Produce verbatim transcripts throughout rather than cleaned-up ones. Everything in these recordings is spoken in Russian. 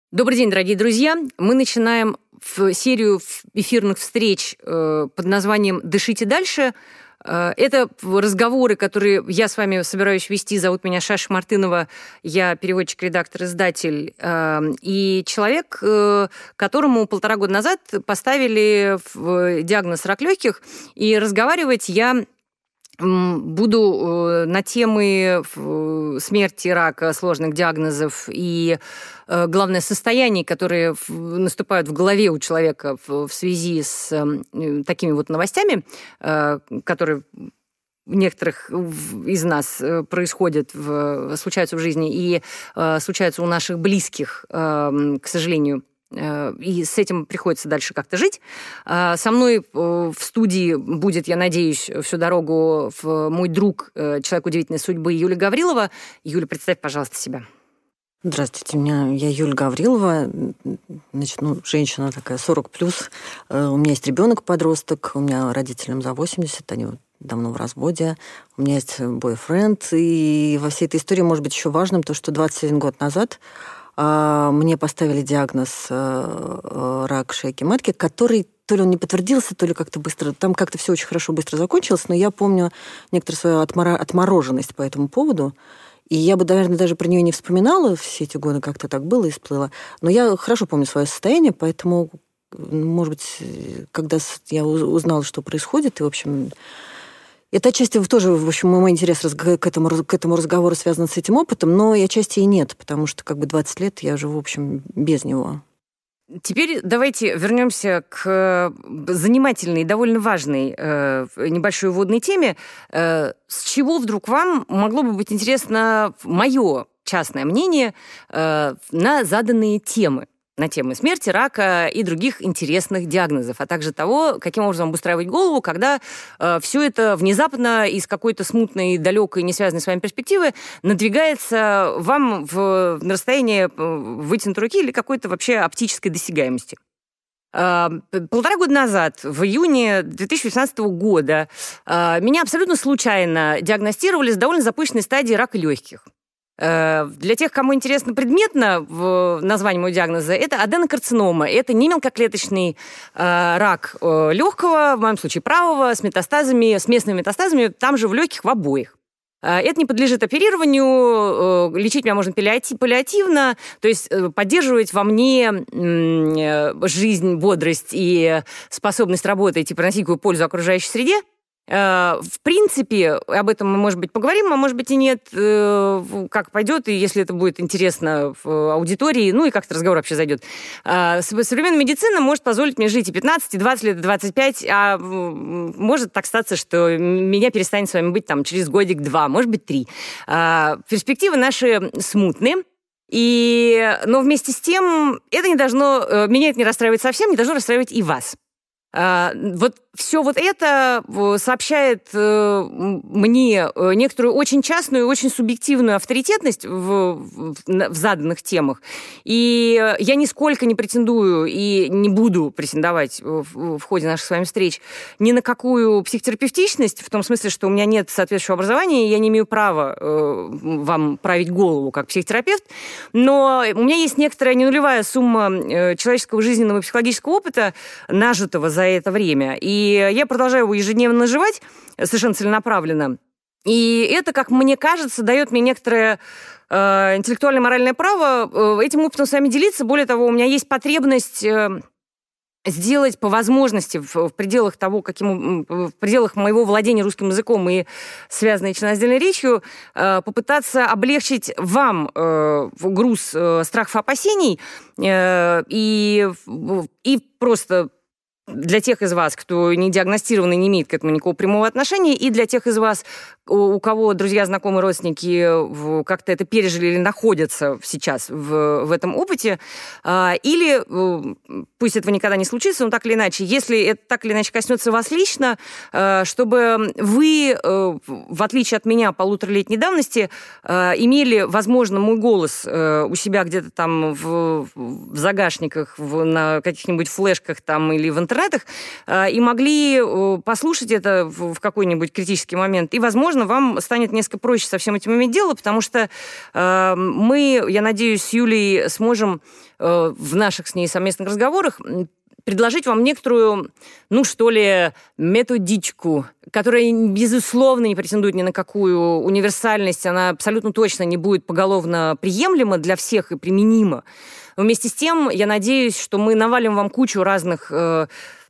Добрый день, дорогие друзья. Мы начинаем в серию эфирных встреч под названием «Дышите дальше». Это разговоры, которые я с вами собираюсь вести. Зовут меня Шаша Мартынова. Я переводчик, редактор, издатель. И человек, которому полтора года назад поставили диагноз рак легких. И разговаривать я буду на темы смерти, рака, сложных диагнозов и, главное, состояний, которые наступают в голове у человека в связи с такими вот новостями, которые у некоторых из нас происходят, в, случаются в жизни и случаются у наших близких, к сожалению. И с этим приходится дальше как-то жить. Со мной в студии будет, я надеюсь, всю дорогу мой друг, человек удивительной судьбы, Юлия Гаврилова. Юля, представь, пожалуйста, себя. Здравствуйте, меня, я Юля Гаврилова, значит, ну, женщина такая, сорок плюс. У меня есть ребенок-подросток, у меня родителям за восемьдесят, они вот давно в разводе. У меня есть бойфренд, и во всей этой истории может быть еще важным то, что двадцать один год назад мне поставили диагноз рак шейки матки, который то ли он не подтвердился, то ли как-то быстро... Там как-то все очень хорошо быстро закончилось, но я помню некоторую свою отмора... отмороженность по этому поводу. И я бы, наверное, даже про нее не вспоминала все эти годы, как-то так было и всплыло. Но я хорошо помню свое состояние, поэтому, может быть, когда я узнала, что происходит, и, в общем... Это отчасти тоже, в общем, мой интерес к этому, к этому разговору связан с этим опытом, но и отчасти и нет, потому что как бы двадцать лет я живу, в общем, без него. Теперь давайте вернемся к занимательной и довольно важной э, небольшой вводной теме. Э, с чего вдруг вам могло бы быть интересно мое частное мнение э, на заданные темы? На темы смерти, рака и других интересных диагнозов, а также того, каким образом обустраивать голову, когда э, все это внезапно из какой-то смутной, далекой, не связанной с вами перспективы надвигается вам в, на расстояние вытянутой руки или какой-то вообще оптической досягаемости. Э, полтора года назад, в июне две тысячи восемнадцатого года, э, меня абсолютно случайно диагностировали с довольно запущенной стадией рака легких. Для тех, кому интересно предметно в названии моего диагноза, это аденокарцинома. Это не мелкоклеточный э, рак э, легкого, в моем случае правого, с метастазами, с местными метастазами, там же в легких в обоих. Э, это не подлежит оперированию, э, лечить меня можно паллиативно, то есть э, поддерживать во мне э, жизнь, бодрость и способность работать и приносить какую пользу окружающей среде. В принципе, об этом мы, может быть, поговорим, а может быть и нет, как пойдет, и если это будет интересно в аудитории, ну и как-то разговор вообще зайдет. Современная медицина может позволить мне жить и пятнадцать, и двадцать лет, и двадцать пять, а может так статься, что меня перестанет с вами быть там через годик-два, может быть, три. Перспективы наши смутные. И, но вместе с тем, это не должно, меня это не расстраивает совсем, не должно расстраивать и вас. Вот все вот это сообщает мне некоторую очень частную, очень субъективную авторитетность в, в, в заданных темах. И я нисколько не претендую и не буду претендовать в, в ходе наших с вами встреч ни на какую психотерапевтичность, в том смысле, что у меня нет соответствующего образования, и я не имею права вам править голову как психотерапевт. Но у меня есть некоторая ненулевая сумма человеческого жизненного и психологического опыта, нажитого за это время. И И я продолжаю его ежедневно наживать, совершенно целенаправленно. И это, как мне кажется, дает мне некоторое э, интеллектуальное моральное право э, этим опытом с вами делиться. Более того, у меня есть потребность э, сделать по возможности в, в пределах того, каким, в пределах моего владения русским языком и связанной членораздельной речью, э, попытаться облегчить вам э, груз э, страхов и опасений э, и, и просто... для тех из вас, кто не диагностирован и не имеет к этому никакого прямого отношения, и для тех из вас, у кого друзья, знакомые, родственники как-то это пережили или находятся сейчас в, в этом опыте, или пусть этого никогда не случится, но так или иначе, если это так или иначе коснется вас лично, чтобы вы, в отличие от меня полуторалетней давности, имели, возможно, мой голос у себя где-то там в, в загашниках, в, на каких-нибудь флешках там или в интернете, интернетах и могли послушать это в какой-нибудь критический момент. И, возможно, вам станет несколько проще со всем этим иметь дело, потому что мы, я надеюсь, с Юлей сможем в наших с ней совместных разговорах предложить вам некоторую, ну, что ли, методичку, которая, безусловно, не претендует ни на какую универсальность, она абсолютно точно не будет поголовно приемлема для всех и применима. Но вместе с тем, я надеюсь, что мы навалим вам кучу разных э,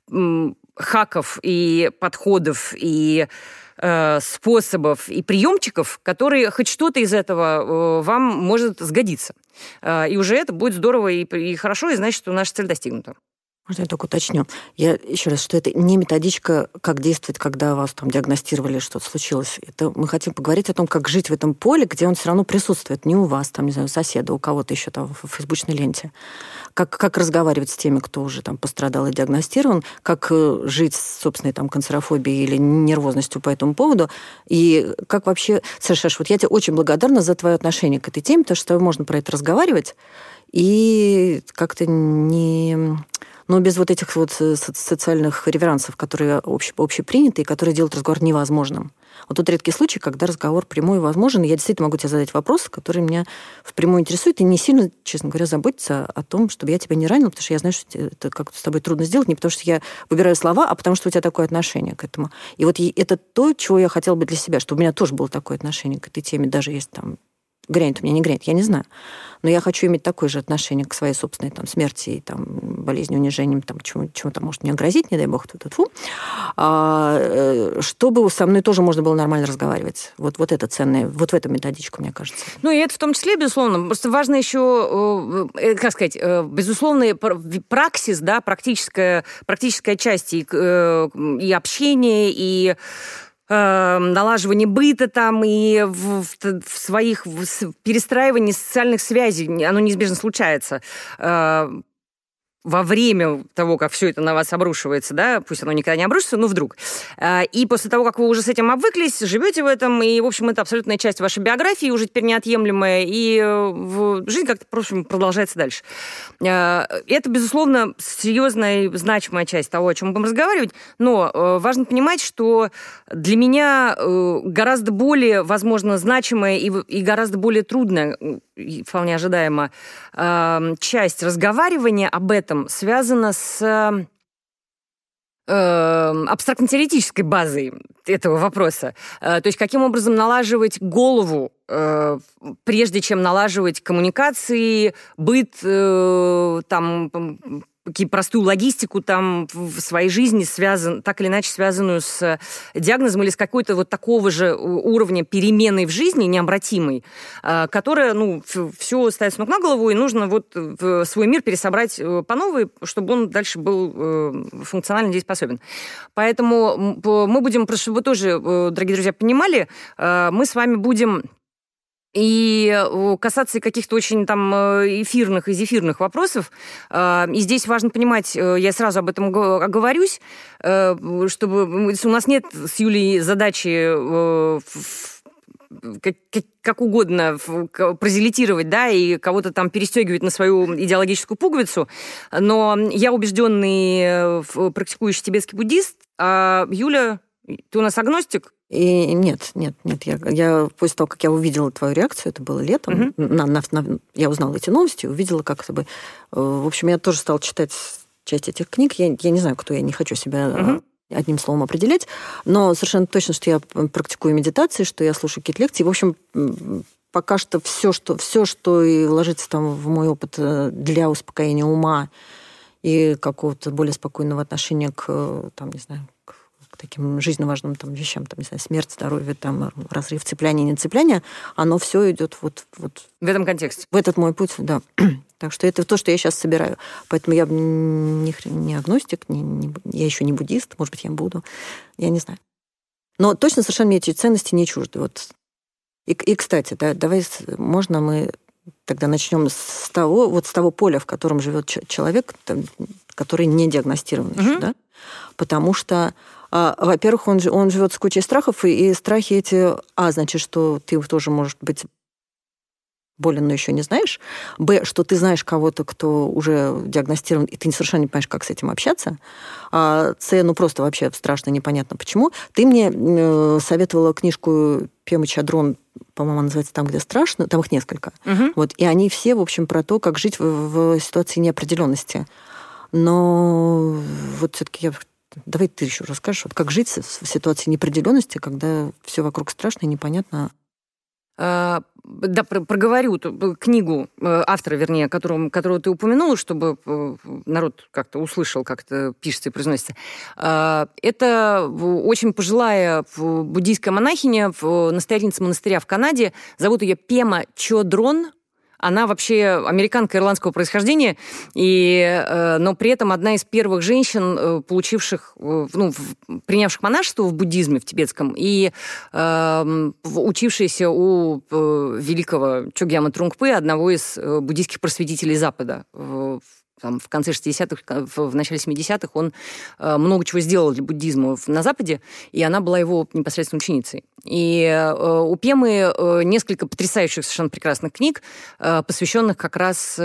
хаков и подходов, и э, способов, и приемчиков, которые хоть что-то из этого э, вам может сгодиться. Э, и уже это будет здорово и, и хорошо, и значит, что наша цель достигнута. Можно я только уточню? Я еще раз, что это не методичка, как действовать, когда вас там диагностировали, что-то случилось. Это мы хотим поговорить о том, как жить в этом поле, где он все равно присутствует. Не у вас, там, не знаю, у соседа, у кого-то еще там в фейсбучной ленте. Как, как разговаривать с теми, кто уже там пострадал и диагностирован, как жить с собственной там канцерофобией или нервозностью по этому поводу. И как вообще... Саша, вот я тебе очень благодарна за твое отношение к этой теме, потому что с тобой можно про это разговаривать и как-то не... Но без вот этих вот социальных реверансов, которые общеприняты и которые делают разговор невозможным. Вот тут редкий случай, когда разговор прямой возможен, и я действительно могу тебе задать вопрос, который меня впрямую интересует, и не сильно, честно говоря, заботиться о том, чтобы я тебя не ранила, потому что я знаю, что это как-то с тобой трудно сделать, не потому что я выбираю слова, а потому что у тебя такое отношение к этому. И вот это то, чего я хотела бы для себя, чтобы у меня тоже было такое отношение к этой теме, даже если там грянет у меня, не грянет, я не знаю. Но я хочу иметь такое же отношение к своей собственной там, смерти и там, болезни, унижением, там, чему, чему-то может мне грозить, не дай бог, тьфу-тьфу, а, чтобы со мной тоже можно было нормально разговаривать. Вот, вот это ценное, вот в эту методичку, мне кажется. Ну, и это в том числе, безусловно. Просто важно еще, как сказать, безусловно, праксис, да, практическая, практическая часть и, и общение, и налаживание быта там и в, в, в своих в перестраивании социальных связей, оно неизбежно случается во время того, как все это на вас обрушивается, да, пусть оно никогда не обрушится, но вдруг. И после того, как вы уже с этим обвыклись, живете в этом, и, в общем, это абсолютная часть вашей биографии, уже теперь неотъемлемая, и жизнь как-то, в общем, продолжается дальше. Это, безусловно, серьезная и значимая часть того, о чем мы будем разговаривать, но важно понимать, что для меня гораздо более, возможно, значимая и, и гораздо более трудная, вполне ожидаемо, часть разговаривания об этом связана с э, абстрактно-теоретической базой этого вопроса. Э, то есть каким образом налаживать голову, э, прежде чем налаживать коммуникации, быт, э, там, простую логистику там в своей жизни, связан, так или иначе связанную с диагнозом или с какой-то вот такого же уровня переменой в жизни, необратимой, которая, ну, все ставится ног на голову, и нужно вот свой мир пересобрать по новой, чтобы он дальше был функционально дееспособен. Поэтому мы будем, просто чтобы вы тоже, дорогие друзья, понимали, мы с вами будем и касаться каких-то очень там эфирных и зефирных вопросов. И здесь важно понимать, я сразу об этом оговорюсь, чтобы у нас нет с Юлей задачи как, как угодно прозелитировать, да, и кого-то там перестегивать на свою идеологическую пуговицу, но я убежденный практикующий тибетский буддист, а Юля, ты у нас агностик? И нет, нет, нет. Я, я после того, как я увидела твою реакцию, это было летом, uh-huh. на, на, на, я узнала эти новости, увидела, как это бы... В общем, я тоже стала читать часть этих книг. Я, я не знаю, кто я, не хочу себя uh-huh. одним словом определять, но совершенно точно, что я практикую медитации, что я слушаю какие-то лекции. В общем, пока что все, что, все, что и ложится там в мой опыт для успокоения ума и какого-то более спокойного отношения к, там, не знаю, к таким жизненно важным там, вещам, там, не знаю, смерть, здоровье, там, разрыв, цепляние, не цепляние, оно все идет вот, вот... В этом контексте? В этот мой путь, да. Так что это то, что я сейчас собираю. Поэтому я не, не агностик, не, не, я еще не буддист, может быть, я буду, я не знаю. Но точно совершенно мне эти ценности не чужды. Вот. И, и, кстати, да, давай, можно мы тогда начнем с того, вот с того поля, в котором живет человек, там, который не диагностирован mm-hmm. еще, да? Потому что во-первых, он, он живет с кучей страхов, и, и страхи эти, а, значит, что ты тоже, может быть, болен, но еще не знаешь. Б, что ты знаешь кого-то, кто уже диагностирован, и ты совершенно не понимаешь, как с этим общаться. А С, ну просто вообще страшно, непонятно почему. Ты мне э, советовала книжку Пемы Чадрон, по-моему, она называется «Там, где страшно». Там их несколько. Угу. Вот, и они все, в общем, про то, как жить в, в ситуации неопределенности. Но вот все-таки я... Давай ты еще расскажешь, вот как жить в ситуации неопределенности, когда все вокруг страшно и непонятно. Да, проговорю книгу автора, вернее, которую, которую ты упомянула, чтобы народ как-то услышал, как это пишется и произносится. Это очень пожилая буддийская монахиня, настоятельница монастыря в Канаде. Зовут ее Пема Чадрон. Она вообще американка ирландского происхождения, и, но при этом одна из первых женщин, получивших, ну, принявших монашество в буддизме, в тибетском, и э, учившаяся у великого Чогьяма Трунгпы, одного из буддийских просветителей Запада. Там, в конце шестидесятых, в начале семидесятых он много чего сделал для буддизма на Западе, и она была его непосредственно ученицей. И у Пемы несколько потрясающих, совершенно прекрасных книг, посвященных как раз...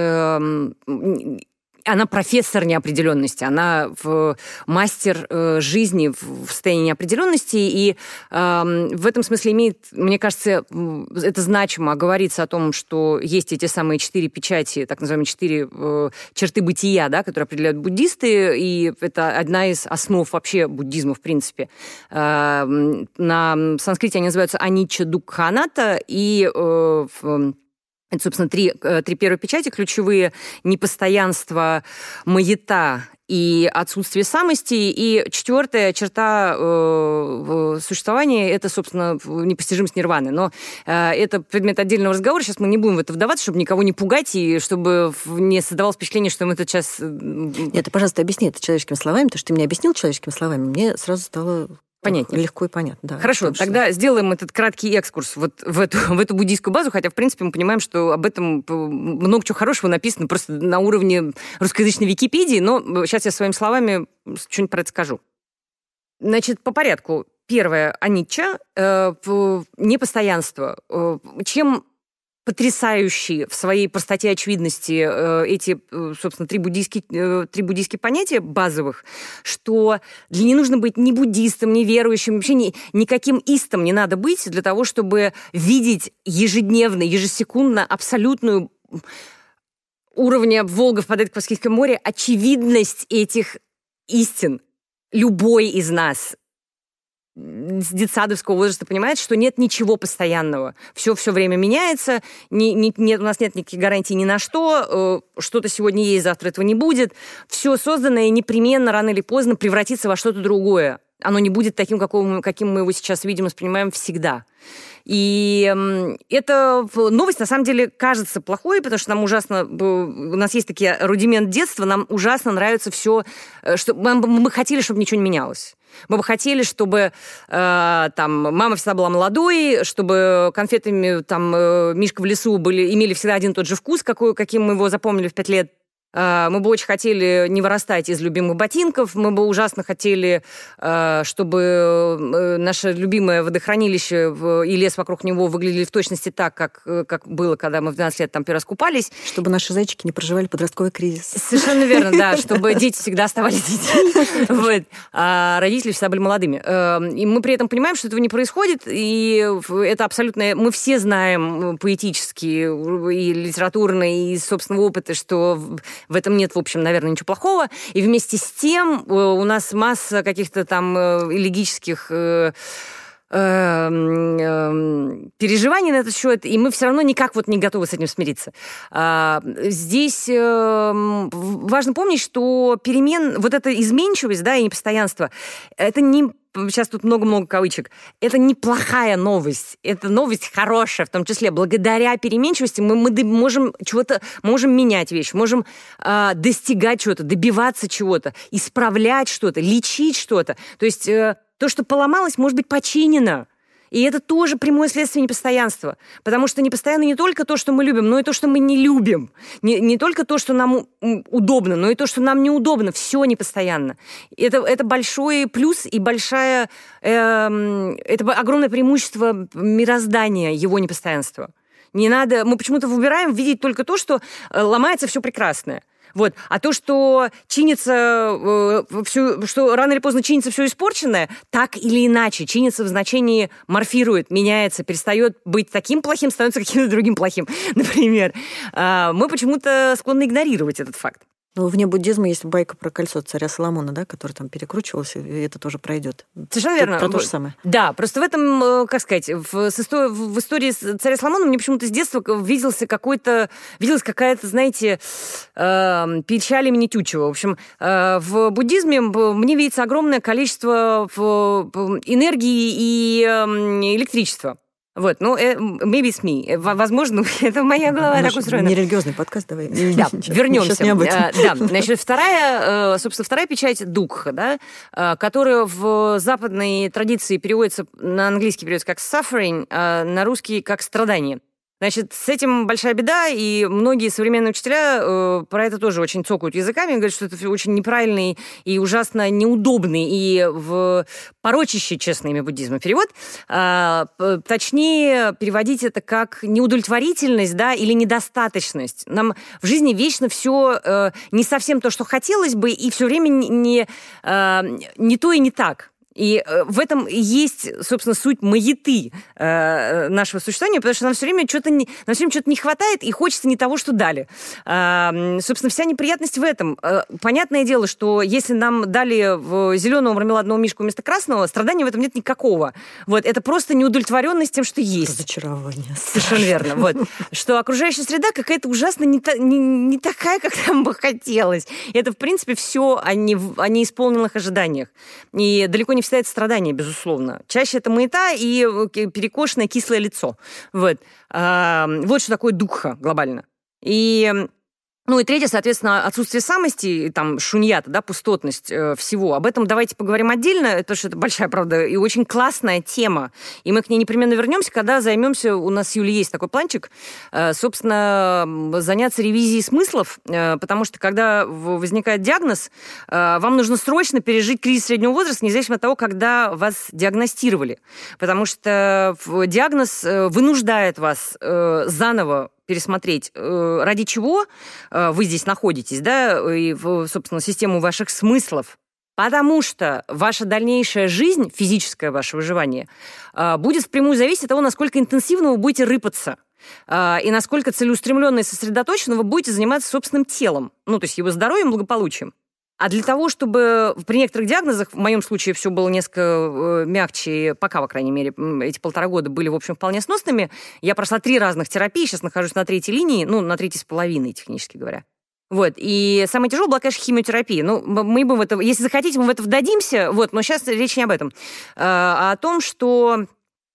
Она профессор неопределенности, она в мастер э, жизни в, в состоянии неопределенности, и э, в этом смысле имеет, мне кажется, это значимо говорится о том, что есть эти самые четыре печати, так называемые четыре э, черты бытия, да, которые определяют буддисты, и это одна из основ вообще буддизма, в принципе. Э, на санскрите они называются аничча, дуккха, аната, и э, в Это, собственно, три, три первые печати ключевые: непостоянство, маята и отсутствие самости. И четвертая черта э, существования – это, собственно, непостижимость нирваны. Но э, это предмет отдельного разговора. Сейчас мы не будем в это вдаваться, чтобы никого не пугать и чтобы не создавалось впечатление, что мы тут сейчас... Нет, ты, пожалуйста, объясни это человеческими словами, потому что ты мне объяснил человеческими словами, мне сразу стало... Понятнее. Легко и понятно, да. Хорошо, тогда что... сделаем этот краткий экскурс вот в эту, в эту буддийскую базу, хотя, в принципе, мы понимаем, что об этом много чего хорошего написано просто на уровне русскоязычной Википедии, но сейчас я своими словами что-нибудь про это скажу. Значит, по порядку. Первое, аничча, э, непостоянство. Э, чем потрясающие в своей простоте и очевидности э, эти, э, собственно, три буддийские, э, три буддийские понятия базовых, что для не нужно быть ни буддистом, ни верующим, вообще ни, никаким истом не надо быть для того, чтобы видеть ежедневно, ежесекундно абсолютную уровня Волга впадает в Каспийское море очевидность этих истин. Любой из нас с детсадовского возраста понимает, что нет ничего постоянного. Все все время меняется, не, не, нет, у нас нет никаких гарантий ни на что, э, что-то сегодня есть, завтра этого не будет. Все созданное непременно рано или поздно превратится во что-то другое. Оно не будет таким, каким, каким мы его сейчас видим и воспринимаем всегда. И э, эта новость, на самом деле, кажется плохой, потому что нам ужасно... У нас есть такие рудимент детства, нам ужасно нравится все, что мы, мы хотели, чтобы ничего не менялось. Мы бы хотели, чтобы э, там мама всегда была молодой, чтобы конфетами там э, Мишка в лесу были, имели всегда один и тот же вкус, какой, каким мы его запомнили в пять лет. Мы бы очень хотели не вырастать из любимых ботинков, мы бы ужасно хотели, чтобы наше любимое водохранилище и лес вокруг него выглядели в точности так, как, как было, когда мы в двенадцать лет там первый раз купались. Чтобы наши зайчики не проживали подростковый кризис. Совершенно верно, да, чтобы дети всегда оставались детьми, вот, а родители всегда были молодыми. И мы при этом понимаем, что этого не происходит, и это абсолютно... Мы все знаем поэтически и литературно, и из собственного опыта, что... В этом нет, в общем, наверное, ничего плохого. И вместе с тем у нас масса каких-то там элегических переживаний на этот счет, и мы все равно никак вот не готовы с этим смириться. Здесь важно помнить, что перемен, вот эта изменчивость, да, и непостоянство, это не... Сейчас тут много-много кавычек. Это неплохая новость. Это новость хорошая, в том числе. Благодаря переменчивости мы, мы можем чего-то, можем менять вещи, можем э, достигать чего-то, добиваться чего-то, исправлять что-то, лечить что-то. То есть э, то, что поломалось, может быть починено. И это тоже прямое следствие непостоянства. Потому что непостоянно не только то, что мы любим, но и то, что мы не любим. Не, не только то, что нам удобно, но и то, что нам неудобно. Все непостоянно. Это, это большой плюс и большая... Э, это огромное преимущество мироздания, его непостоянства. Не надо... Мы почему-то выбираем видеть только то, что ломается все прекрасное. Вот. А то, что чинится э, все, что рано или поздно чинится все испорченное, так или иначе, чинится в значении морфирует, меняется, перестает быть таким плохим, становится каким-то другим плохим, например. Э, мы почему-то склонны игнорировать этот факт. Ну, вне буддизма есть байка про кольцо царя Соломона, да, который там перекручивался, и это тоже пройдет. Совершенно верно. Про то же самое. Да, просто в этом, как сказать, в, в истории царя Соломона мне почему-то с детства виделся какой-то, виделась какая-то, знаете, э, печаль имени Тютчева. В общем, э, в буддизме мне видится огромное количество энергии и э, электричества. Вот, ну, maybe it's me. Возможно, это моя голова так устроена. Нерелигиозный подкаст, давай. Да, вернемся. Сейчас не об этом. Да, значит, вторая, собственно, вторая печать дуkkha, да, которая в западной традиции переводится, на английский переводится как suffering, а на русский как страдание. Значит, с этим большая беда, и многие современные учителя э, про это тоже очень цокают языками, говорят, что это очень неправильный и ужасно неудобный и в порочащий, честно, имя буддизма перевод. Э, точнее, переводить это как неудовлетворительность, да, или недостаточность. Нам в жизни вечно все э, не совсем то, что хотелось бы, и все время не, э, не то и не так. И в этом есть, собственно, суть маяты э, нашего существования, потому что нам все время что-то не, нам все время что-то не хватает, и хочется не того, что дали. Э, собственно, вся неприятность в этом. Э, понятное дело, что если нам дали в зеленого мармеладного мишку вместо красного, страдания в этом нет никакого. Вот, это просто неудовлетворенность тем, что есть. Разочарование. Совершенно верно. Вот. Что окружающая среда какая-то ужасно не, та, не, не такая, как нам бы хотелось. И это, в принципе, все о, не, о неисполненных ожиданиях. И далеко не всегда это страдание, безусловно. Чаще это маята и перекошенное кислое лицо. Вот, вот что такое дуkkha глобально. И... Ну и третье, соответственно, отсутствие самости, там, шуньята, да, пустотность э, всего. Об этом давайте поговорим отдельно, потому что это большая, правда, и очень классная тема. И мы к ней непременно вернемся, когда займемся, у нас с Юлей есть такой планчик, э, собственно, заняться ревизией смыслов, э, потому что когда возникает диагноз, э, вам нужно срочно пережить кризис среднего возраста, независимо от того, когда вас диагностировали. Потому что диагноз вынуждает вас э, заново пересмотреть, ради чего вы здесь находитесь, да, и, собственно, систему ваших смыслов. Потому что ваша дальнейшая жизнь, физическое ваше выживание, будет впрямую зависеть от того, насколько интенсивно вы будете рыпаться и насколько целеустремленно и сосредоточенно вы будете заниматься собственным телом, ну, то есть его здоровьем и благополучием. А для того, чтобы при некоторых диагнозах, в моем случае все было несколько мягче, пока, по крайней мере, эти полтора года были, в общем, вполне сносными, я прошла три разных терапии, сейчас нахожусь на третьей линии, ну, на третьей с половиной, технически говоря. Вот, и самое тяжелое была, конечно, химиотерапия. Ну, мы бы в это, если захотите, мы в это вдадимся, вот, но сейчас речь не об этом, а о том, что...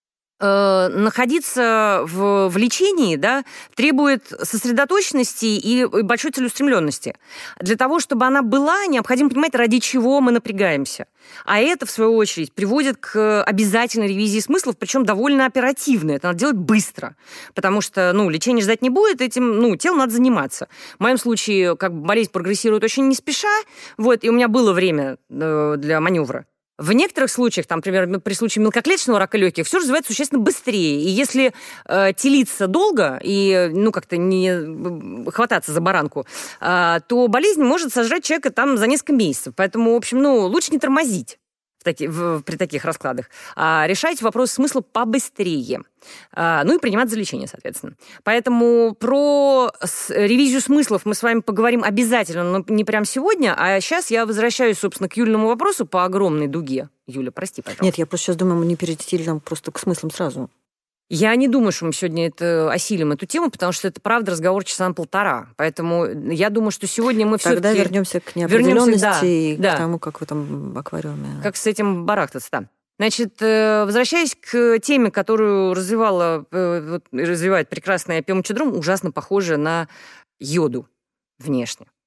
находиться в, в лечении, да, требует сосредоточенности и большой целеустремленности. Для того, чтобы она была, необходимо понимать, ради чего мы напрягаемся. А это, в свою очередь, приводит к обязательной ревизии смыслов, причем довольно оперативно. Это надо делать быстро, потому что, ну, лечение ждать не будет, этим, ну, телом надо заниматься. В моем случае, как бы, болезнь прогрессирует очень не спеша, вот, и у меня было время для маневра. В некоторых случаях, там, например, при случае мелкоклеточного рака легких, все развивается существенно быстрее. И если э, телиться долго и, ну, как-то не хвататься за баранку, э, то болезнь может сожрать человека там за несколько месяцев. Поэтому, в общем, ну, лучше не тормозить в таки, в, при таких раскладах, а решать вопрос смысла побыстрее. А, ну и принимать за лечение, соответственно. Поэтому про с, ревизию смыслов мы с вами поговорим обязательно, но не прямо сегодня. А сейчас я возвращаюсь, собственно, к Юлиному вопросу по огромной дуге. Юля, прости, пожалуйста. Нет, я просто сейчас думаю, мы не перейти нам просто к смыслам сразу. Я не думаю, что мы сегодня это осилим, эту тему, потому что это, правда, разговор часа на полтора. Поэтому я думаю, что сегодня мы все-таки... Тогда вернемся к неопределенности вернемся, да, и да. к тому, как в этом аквариуме. Как с этим барахтаться, да. Значит, возвращаясь к теме, которую развивала, развивает прекрасная Пема Чодром, ужасно похожа на йоду внешне.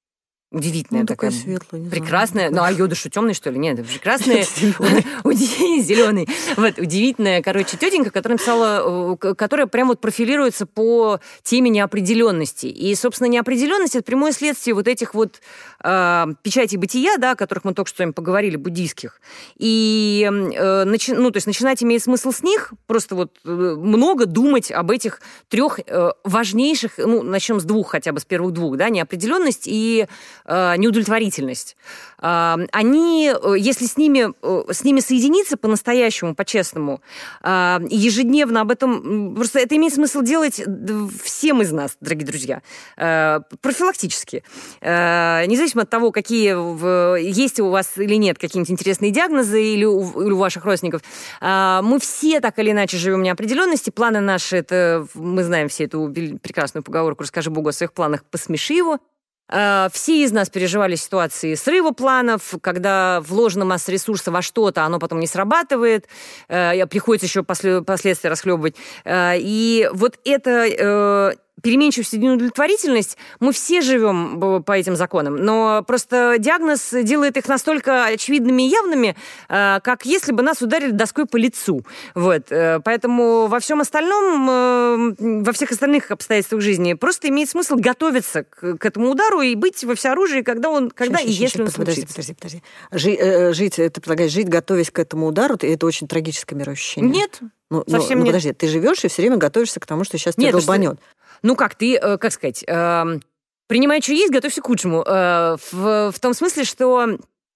Удивительная ну, такая. такая светлая, Прекрасная. Ну, а йода что, темный, что ли? Нет, прекрасная. Зеленый. Вот, удивительная, короче, тетенька, которая написала, которая прям вот профилируется по теме неопределенности. И, собственно, неопределенность — это прямое следствие вот этих вот э, печатей бытия, да, о которых мы только что с вами поговорили, буддийских. И, э, начи, ну, то есть начинать имеет смысл с них, просто вот э, много думать об этих трех э, важнейших, ну, начнем с двух хотя бы, с первых двух, да, неопределенность и неудовлетворительность. Они, если с ними, с ними соединиться по-настоящему, по-честному, ежедневно об этом... Просто это имеет смысл делать всем из нас, дорогие друзья, профилактически. Независимо от того, какие есть у вас или нет какие-нибудь интересные диагнозы или у, или у ваших родственников, мы все так или иначе живем в неопределенности. Планы наши, это мы знаем все эту прекрасную поговорку «Расскажи Богу о своих планах, посмеши его». Все из нас переживали ситуации срыва планов, когда вложена масса ресурсов во что-то, оно потом не срабатывает, приходится еще после, последствия расхлебывать. И вот это... переменчивость и неудовлетворительность, мы все живем по этим законам, но просто диагноз делает их настолько очевидными и явными, как если бы нас ударили доской по лицу. Вот. Поэтому во всем остальном, во всех остальных обстоятельствах жизни просто имеет смысл готовиться к, к этому удару и быть во всеоружии, когда он, когда сейчас, и сейчас, если он подожди, случится. Подожди, подожди, подожди. Жи, жить, ты предлагаешь жить, готовясь к этому удару, это очень трагическое мироощущение. Нет, ну, совсем ну, нет. Подожди, ты живешь и все время готовишься к тому, что сейчас тебя долбанет. Ну как, ты, как сказать, принимай, что есть, готовься к худшему. В, в том смысле, что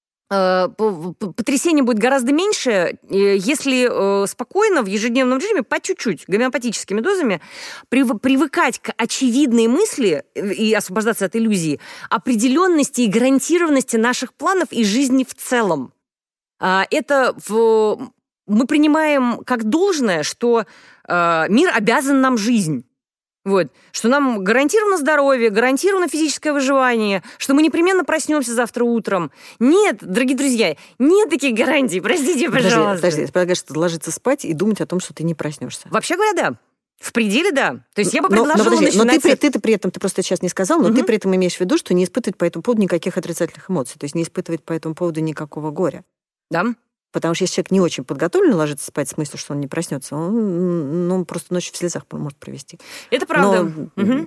потрясение будет гораздо меньше, если спокойно в ежедневном режиме по чуть-чуть, гомеопатическими дозами, привыкать к очевидной мысли и освобождаться от иллюзии определенности и гарантированности наших планов и жизни в целом. Это в... мы принимаем как должное, что мир обязан нам жизнь. Вот. Что нам гарантировано здоровье, гарантировано физическое выживание, что мы непременно проснемся завтра утром. Нет, дорогие друзья, нет таких гарантий, простите, пожалуйста. Подожди, подожди, ты предлагаешь ложиться спать и думать о том, что ты не проснешься. Вообще говоря, да. В пределе, да. То есть я бы но, предложила но, подожди, начинать... Но ты, ты, ты при этом, ты просто сейчас не сказал, но угу. ты при этом имеешь в виду, что не испытывать по этому поводу никаких отрицательных эмоций, то есть не испытывать по этому поводу никакого горя. Да. Потому что если человек не очень подготовлен ложиться спать с мыслью, что он не проснется, он ну, просто ночь в слезах может провести. Это правда. Но, угу.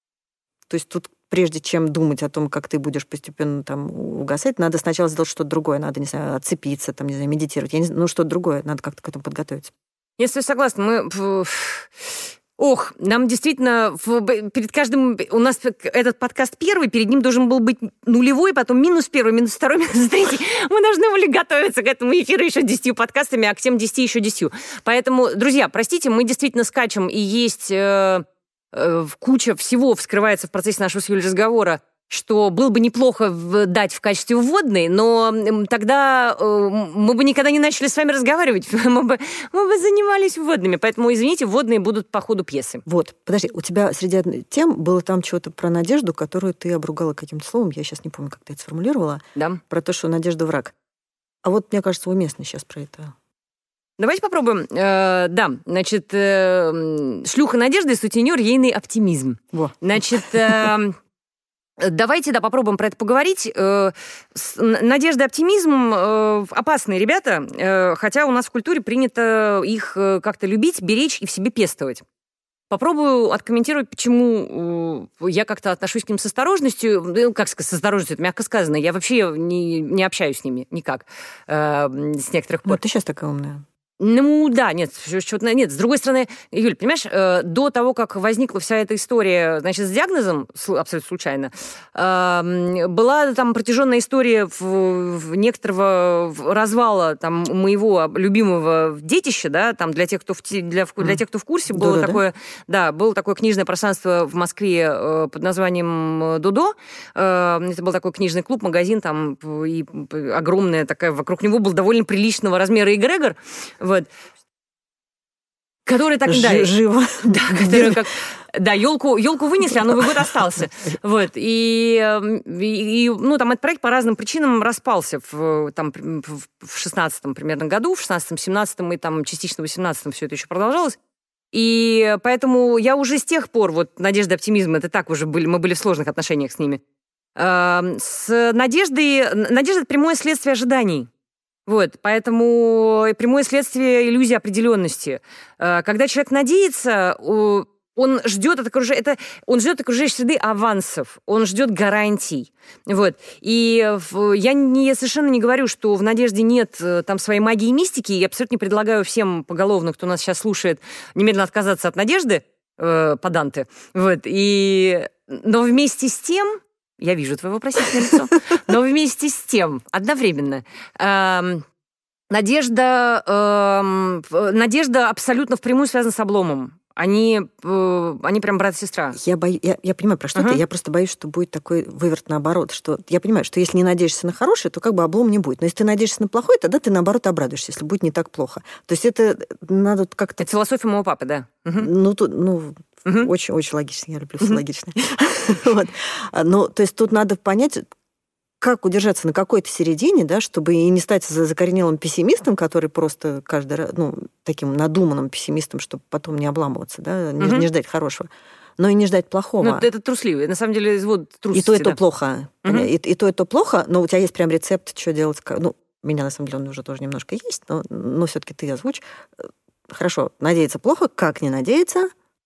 То есть тут, прежде чем думать о том, как ты будешь постепенно там угасать, надо сначала сделать что-то другое. Надо, не знаю, отцепиться, там, не знаю, медитировать. Я не знаю, ну, что-то другое. Надо как-то к этому подготовиться. Если согласна, мы... Ох, нам действительно перед каждым... У нас этот подкаст первый, перед ним должен был быть нулевой, потом минус первый, минус второй, минус третий. Мы должны были готовиться к этому эфиру еще десятью подкастами, а к тем десяти еще десятью. Поэтому, друзья, простите, мы действительно скачем, и есть э, э, куча всего вскрывается в процессе нашего с Юлей разговора, что было бы неплохо дать в качестве вводной, но тогда мы бы никогда не начали с вами разговаривать, мы бы, мы бы занимались вводными, поэтому, извините, вводные будут по ходу пьесы. Вот, подожди, у тебя среди тем было там чего-то про надежду, которую ты обругала каким-то словом, я сейчас не помню, как ты это сформулировала, да. Про то, что надежда враг. А вот, мне кажется, уместно сейчас про это. Давайте попробуем. Э, да, значит, э, шлюха надежды, сутенер, ейный оптимизм. Во. Значит... Э, Давайте, да, попробуем про это поговорить. Надежда, оптимизм – опасные ребята, хотя у нас в культуре принято их как-то любить, беречь и в себе пестовать. Попробую откомментировать, почему я как-то отношусь к ним с осторожностью. Ну, как сказать, с осторожностью, это мягко сказано. Я вообще не, не общаюсь с ними никак с некоторых пор. Ну, ты сейчас такая умная. Ну, да, нет, что-то нет. С другой стороны, Юль, понимаешь, э, до того, как возникла вся эта история, значит, с диагнозом, абсолютно случайно, э, была там протяженная история в, в некоторого развала там моего любимого детища, да, там для тех, кто в, для, для тех, кто в курсе, было Додо, такое, да? да, было такое книжное пространство в Москве э, под названием Додо. Э, это был такой книжный клуб, магазин, там, и огромная такая, вокруг него был довольно приличного размера эгрегор. Вот. Который так, Ж- да, живо. Да, который как... Да, елку, елку вынесли, а Новый год остался. Вот. И, и, и ну, там этот проект по разным причинам распался в, там, в шестнадцатом примерно году, в шестнадцатом-семнадцатом и там частично в восемнадцатом все это еще продолжалось. И поэтому я уже с тех пор, вот, надежда, оптимизм, это так уже были, мы были в сложных отношениях с ними. С надеждой... Надежда — это прямое следствие ожиданий. Вот, поэтому прямое следствие иллюзии определенности. Когда человек надеется, он ждет от окруж... это... он ждет от окружающей среды авансов, он ждет гарантий. Вот. И я не, совершенно не говорю, что в надежде нет там своей магии и мистики. Я абсолютно не предлагаю всем поголовно, кто нас сейчас слушает, немедленно отказаться от надежды, э, педанты. Вот. И... Но вместе с тем... Я вижу твое вопросительное лицо. Но вместе с тем, одновременно, э, надежда, э, надежда абсолютно впрямую связана с обломом. Они, э, они прям брат и сестра. Я, бою, я, я понимаю, про что uh-huh. ты. Я просто боюсь, что будет такой выверт наоборот. Что я понимаю, что если не надеешься на хорошее, то как бы облом не будет. Но если ты надеешься на плохое, тогда ты наоборот обрадуешься, если будет не так плохо. То есть это надо как-то... Это философия моего папы, да. Uh-huh. Ну, тут, ну... Угу. Очень, очень логично. Я люблю все логичное. Вот. Ну, то есть тут надо понять, как удержаться на какой-то середине, да, чтобы и не стать закоренелым пессимистом, который просто каждый раз, ну, таким надуманным пессимистом, чтобы потом не обламываться, да, не, угу. не ждать хорошего, но и не ждать плохого. Ну, это трусливый. На самом деле, вот трусости. И то, и то да. плохо. Угу. И, и то, и то плохо, но у тебя есть прям рецепт, что делать. Ну, у меня, на самом деле, он уже тоже немножко есть, но, но все-таки ты озвучь. Хорошо, надеяться плохо, как не надеяться?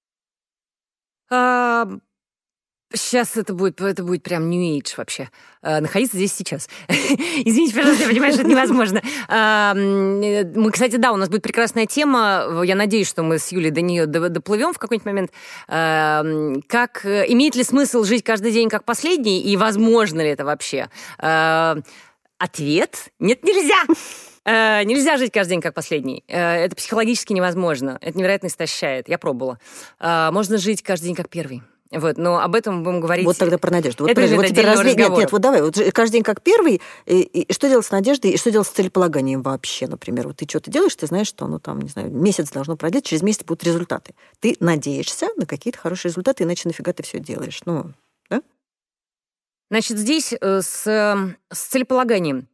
А, сейчас это будет, это будет прям New Age вообще. А, находиться здесь сейчас. Извините, пожалуйста, я понимаю, что это невозможно. А, мы, кстати, да, у нас будет прекрасная тема. Я надеюсь, что мы с Юлей до нее доплывем в какой-нибудь момент. А, как, имеет ли смысл жить каждый день как последний, и возможно ли это вообще? А, ответ – нет, нельзя! Uh, нельзя жить каждый день как последний. Uh, это психологически невозможно. Это невероятно истощает. Я пробовала. Uh, можно жить каждый день как первый. Вот, но об этом мы будем говорить... Вот тогда про надежду. Вот, это подожди, вот теперь разве... Нет, нет, вот давай. Вот каждый день как первый. И, и что делать с надеждой, и что делать с целеполаганием вообще, например? Вот ты что-то делаешь, ты знаешь, что, ну, там, не знаю, месяц должно продлиться, через месяц будут результаты. Ты надеешься на какие-то хорошие результаты, иначе нафига ты все делаешь? Ну, да? Значит, здесь э, с, с целеполаганием...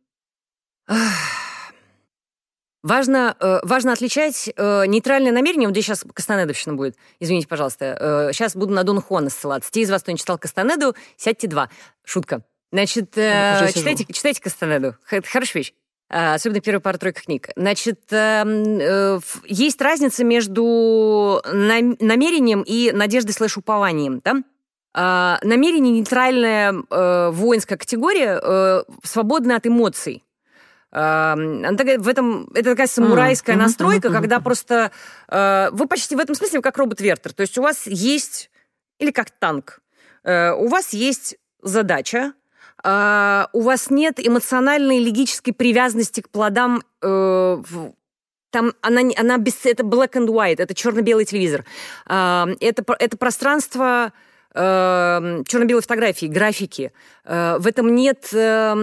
Важно, э, важно отличать э, нейтральное намерение. Вот здесь сейчас Кастанедовщина будет. Извините, пожалуйста. Э, сейчас буду на Дон Хуана ссылаться. Те из вас, кто не читал Кастанеду, сядьте два. Шутка. Значит, э, читайте, читайте Кастанеду. Это хорошая вещь. Э, особенно первая пара-тройка книг. Значит, э, э, есть разница между нам, намерением и надеждой слэш-упованием. Да? Э, намерение — нейтральная э, воинская категория, э, свободная от эмоций. Она такая, в этом, это такая самурайская mm-hmm. настройка, mm-hmm. когда просто э, вы почти в этом смысле вы как робот-вертер. То есть у вас есть, или как танк, э, у вас есть задача, э, у вас нет эмоциональной логической привязанности к плодам. Э, там она, она без, это black and white, это черно-белый телевизор. Э, это, это пространство э, черно-белой фотографии, графики. Э, в этом нет, э,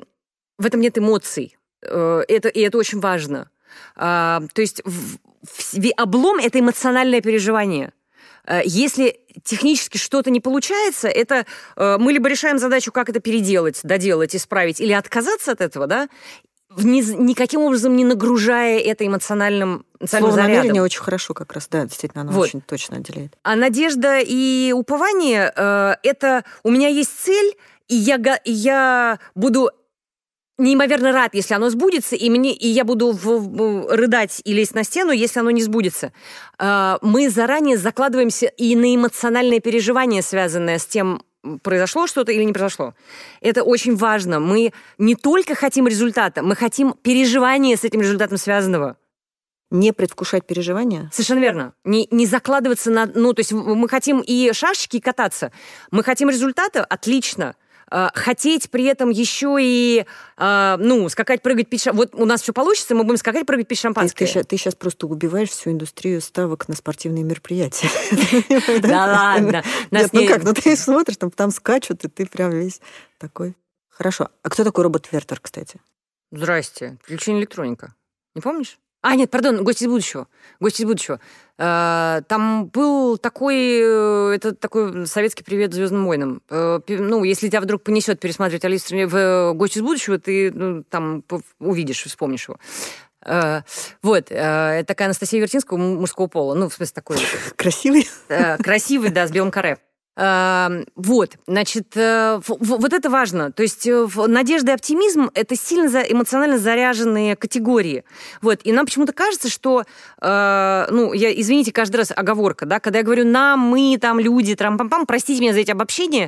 в этом нет эмоций. Это, и это очень важно. А, то есть в, в, облом — это эмоциональное переживание. А, если технически что-то не получается, это а, мы либо решаем задачу, как это переделать, доделать, исправить, или отказаться от этого, да, ни, никаким образом не нагружая это эмоциональным, эмоциональным Слово зарядом. намерение очень хорошо как раз, да, действительно, оно вот. Очень точно отделяет. А надежда и упование а, — это у меня есть цель, и я, и я буду... неимоверно рад, если оно сбудется, и, мне, и я буду в, в, рыдать и лезть на стену, если оно не сбудется. Мы заранее закладываемся и на эмоциональное переживание, связанное с тем, произошло что-то или не произошло. Это очень важно. Мы не только хотим результата, мы хотим переживания с этим результатом связанного. Не предвкушать переживания? Совершенно верно. Не, не закладываться на... Ну, то есть мы хотим и шашечки, и кататься. Мы хотим результата? Отлично. Хотеть при этом еще и, ну, скакать, прыгать, пить шампанское. Вот у нас все получится, мы будем скакать, прыгать, пить шампанское. Ты, ты, ты сейчас просто убиваешь всю индустрию ставок на спортивные мероприятия. Да ладно. Нет, ну как, ну ты смотришь, там скачут, и ты прям весь такой. Хорошо. А кто такой робот-вертер, кстати? Здрасте. Приключения электроника. Не помнишь? А, нет, пардон, «Гость из будущего». «Гость из будущего». Там был такой, это такой советский привет «Звездным войнам». Ну, если тебя вдруг понесет пересматривать Алису в «Гость из будущего», ты ну, там увидишь, вспомнишь его. Вот, это такая Анастасия Вертинского мужского пола. Ну, в смысле, такой... Красивый? Красивый, да, с белым каре. Вот, значит, вот это важно. То есть надежда и оптимизм – это сильно эмоционально заряженные категории. Вот, и нам почему-то кажется, что, ну, я, извините, каждый раз оговорка, да, когда я говорю «нам», «мы», там, «люди», трам-пам-пам», простите меня за эти обобщения,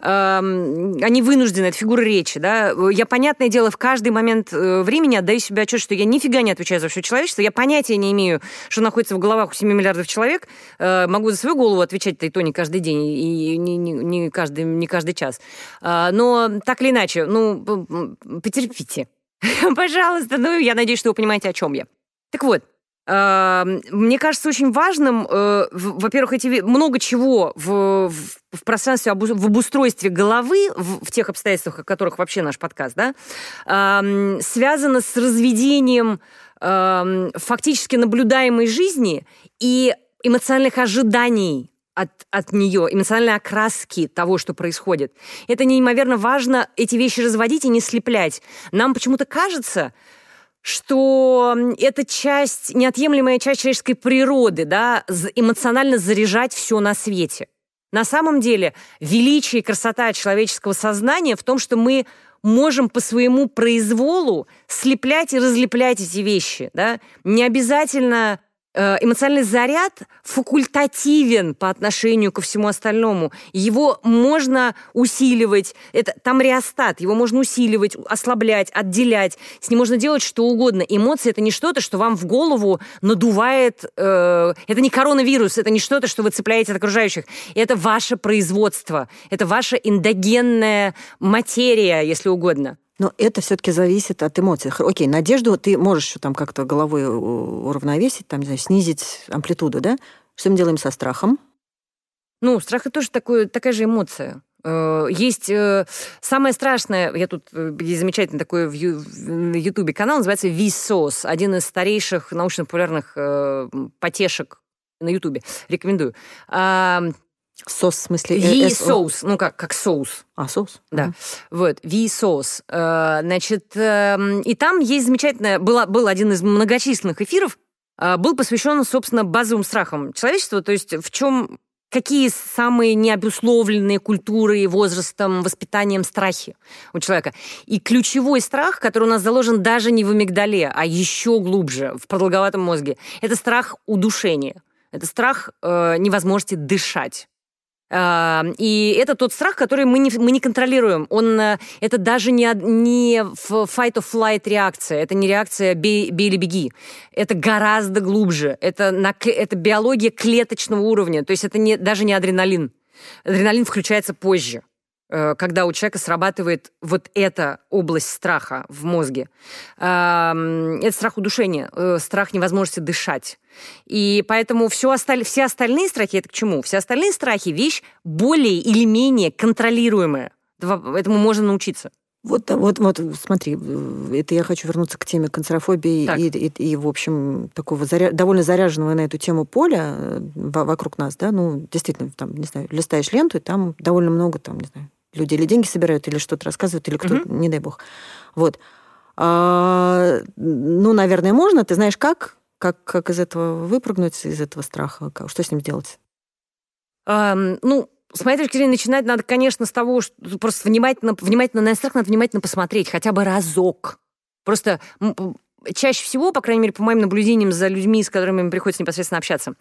они вынуждены, это фигура речи, да. Я, понятное дело, в каждый момент времени отдаю себе отчет, что я нифига не отвечаю за все человечество, я понятия не имею, что находится в головах у семи миллиардов человек, могу за свою голову отвечать-то и то не каждый день, и И не, не, не, каждый, не каждый час. Но так или иначе, ну, потерпите. Пожалуйста, ну, я надеюсь, что вы понимаете, о чем я. Так вот, мне кажется очень важным, во-первых, эти, много чего в, в, в пространстве, в обустройстве головы, в, в тех обстоятельствах, о которых вообще наш подкаст, да, связано с разведением фактически наблюдаемой жизни и эмоциональных ожиданий От, от нее, эмоциональной окраски того, что происходит. Это неимоверно важно, эти вещи разводить и не слеплять. Нам почему-то кажется, что это часть, неотъемлемая часть человеческой природы, да, эмоционально заряжать все на свете. На самом деле величие и красота человеческого сознания в том, что мы можем по своему произволу слеплять и разлеплять эти вещи. Да? Не обязательно... Эмоциональный заряд факультативен по отношению ко всему остальному. Его можно усиливать. Это, там реостат. Его можно усиливать, ослаблять, отделять. С ним можно делать что угодно. Эмоции — это не что-то, что вам в голову надувает. Э, это не коронавирус, это не что-то, что вы цепляете от окружающих. Это ваше производство. Это ваша эндогенная материя, если угодно. Но это все-таки зависит от эмоций. Окей, надежду ты можешь еще там как-то головой уравновесить, там, не знаю, снизить амплитуду, да? Что мы делаем со страхом? Ну, страх — это тоже такое, такая же эмоция. Есть самое страшное, я тут, есть замечательный такой в Ютубе канал, называется Vsauce, один из старейших научно-популярных потешек на Ютубе. Рекомендую. Сос, в смысле? Vsauce, ну как, как соус. А, соус? Да. Uh-huh. Вот, Vsauce. Значит, и там есть замечательное, был, был один из многочисленных эфиров, был посвящен, собственно, базовым страхам человечества, то есть в чем, какие самые необусловленные культурой, возрастом, воспитанием страхи у человека. И ключевой страх, который у нас заложен даже не в амигдале, а еще глубже, в продолговатом мозге, это страх удушения. Это страх э, невозможности дышать. И это тот страх, который мы не, мы не контролируем. Он, это даже не, не fight-or-flight реакция, это не реакция «бей, бей или беги». Это гораздо глубже. Это, на, это биология клеточного уровня. То есть это не, даже не адреналин. Адреналин включается позже, когда у человека срабатывает вот эта область страха в мозге. Это страх удушения, страх невозможности дышать. И поэтому все осталь... все остальные страхи, это к чему? Все остальные страхи — вещь более или менее контролируемая. Этому можно научиться. Вот, вот, вот, смотри, это я хочу вернуться к теме канцерофобии и, и, и, в общем, такого заря... довольно заряженного на эту тему поля вокруг нас, да, ну, действительно, там, не знаю, листаешь ленту, и там довольно много, там, не знаю, люди или деньги собирают, или что-то рассказывают, или кто-то, угу. не дай бог. Вот. А, ну, наверное, можно. Ты знаешь, как? Как, как из этого выпрыгнуть, из этого страха? Что с ним делать? А, ну, с моей точки зрения, начинать надо, конечно, с того, что просто внимательно, внимательно на страх надо внимательно посмотреть, хотя бы разок. Просто чаще всего, по крайней мере, по моим наблюдениям за людьми, с которыми мне приходится непосредственно общаться,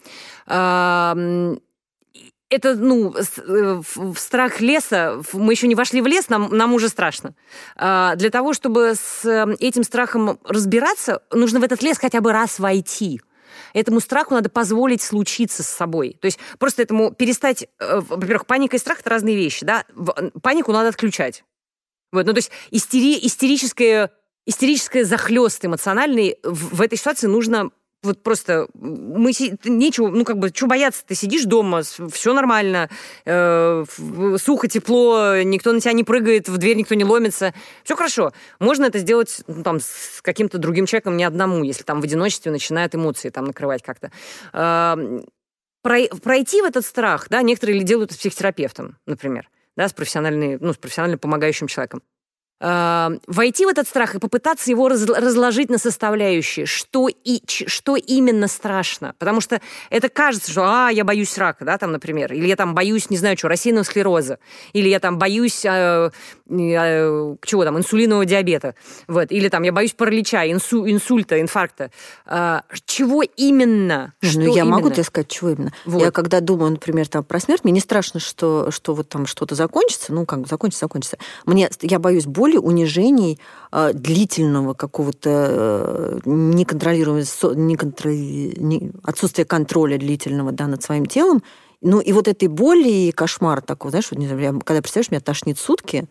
это, ну, в страх леса, мы еще не вошли в лес, нам, нам уже страшно. Для того, чтобы с этим страхом разбираться, нужно в этот лес хотя бы раз войти. Этому страху надо позволить случиться с собой. То есть просто этому перестать... Во-первых, паника и страх — это разные вещи, да? Панику надо отключать. Вот, ну, то есть истери, истерическое, истерическое захлёст эмоциональный в, в этой ситуации нужно... Вот просто мы нечего, ну как бы, что бояться? Ты сидишь дома, все нормально, э, сухо, тепло, никто на тебя не прыгает, в дверь никто не ломится, все хорошо. Можно это сделать, ну, там, с каким-то другим человеком, не одному, если там в одиночестве начинают эмоции там накрывать как-то. Э, пройти в этот страх, да, некоторые делают это с психотерапевтом, например, да, с профессиональным, ну, с профессионально помогающим человеком. войти в этот страх и попытаться его разложить на составляющие, что, и, что именно страшно. Потому что это кажется, что а, я боюсь рака, да, там, например, или я там боюсь, не знаю, что, рассеянного склероза, или я там боюсь э, э, чего там, инсулинового диабета, вот, или там я боюсь паралича, инсу, инсульта, инфаркта. Э, чего именно? Ну, что я именно? могу тебе сказать, чего именно. Вот. Я когда думаю, например, там, про смерть, мне не страшно, что, что вот там что-то закончится, ну, как бы закончится, закончится. Мне, я боюсь боли, унижений, э, длительного какого-то э, неконтролируемого, со, неконтроли, не, отсутствия контроля длительного, да, над своим телом. Ну, и вот этой боли и кошмар такой, знаешь, вот, не знаю, я, когда, представляешь, меня тошнит сутки,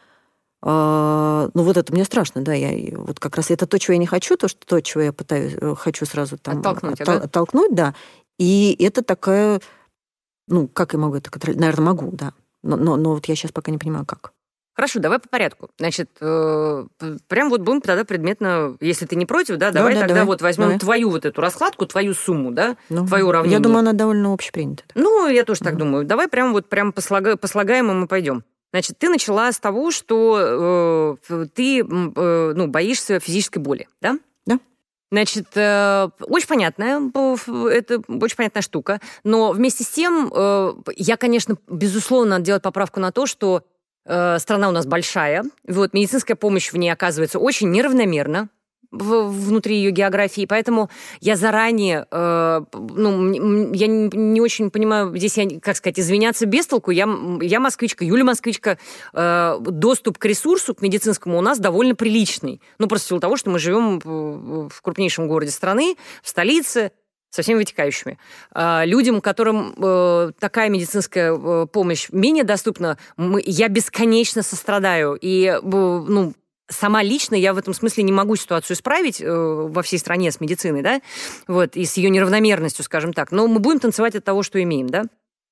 э, ну, вот это мне страшно, да, я, вот как раз это то, чего я не хочу, то, что, то чего я пытаюсь, хочу сразу там... Оттолкнуть, оттол, да? Оттолкнуть, да. И это такая, ну, как я могу это контролировать? Наверное, могу, да. Но, но, но вот я сейчас пока не понимаю, как. Хорошо, давай по порядку. Значит, э, прям вот будем тогда предметно, если ты не против, да, давай да, тогда давай, вот возьмем давай. твою вот эту раскладку, твою сумму, да, ну, твое уравнение. Я думаю, она довольно общепринята. Ну, я тоже mm-hmm. так думаю. Давай прям вот прям по, слога, по слагаемому пойдем. Значит, ты начала с того, что э, ты э, ну, боишься физической боли, да? Да. Значит, э, очень понятная, это очень понятная штука, но вместе с тем э, я, конечно, безусловно, надо делать поправку на то, что страна у нас большая, вот, медицинская помощь в ней оказывается очень неравномерно в, внутри ее географии, поэтому я заранее, э, ну, я не, не очень понимаю, здесь я, как сказать, извиняться без толку, я, я москвичка, Юля москвичка, э, доступ к ресурсу, к медицинскому у нас довольно приличный, ну, просто в силу того, что мы живем в крупнейшем городе страны, в столице, со всеми вытекающими. Людям, которым э, такая медицинская э, помощь менее доступна, мы, я бесконечно сострадаю. И э, ну, сама лично я в этом смысле не могу ситуацию исправить э, во всей стране с медициной, да, вот, и с ее неравномерностью, скажем так. Но мы будем танцевать от того, что имеем, да.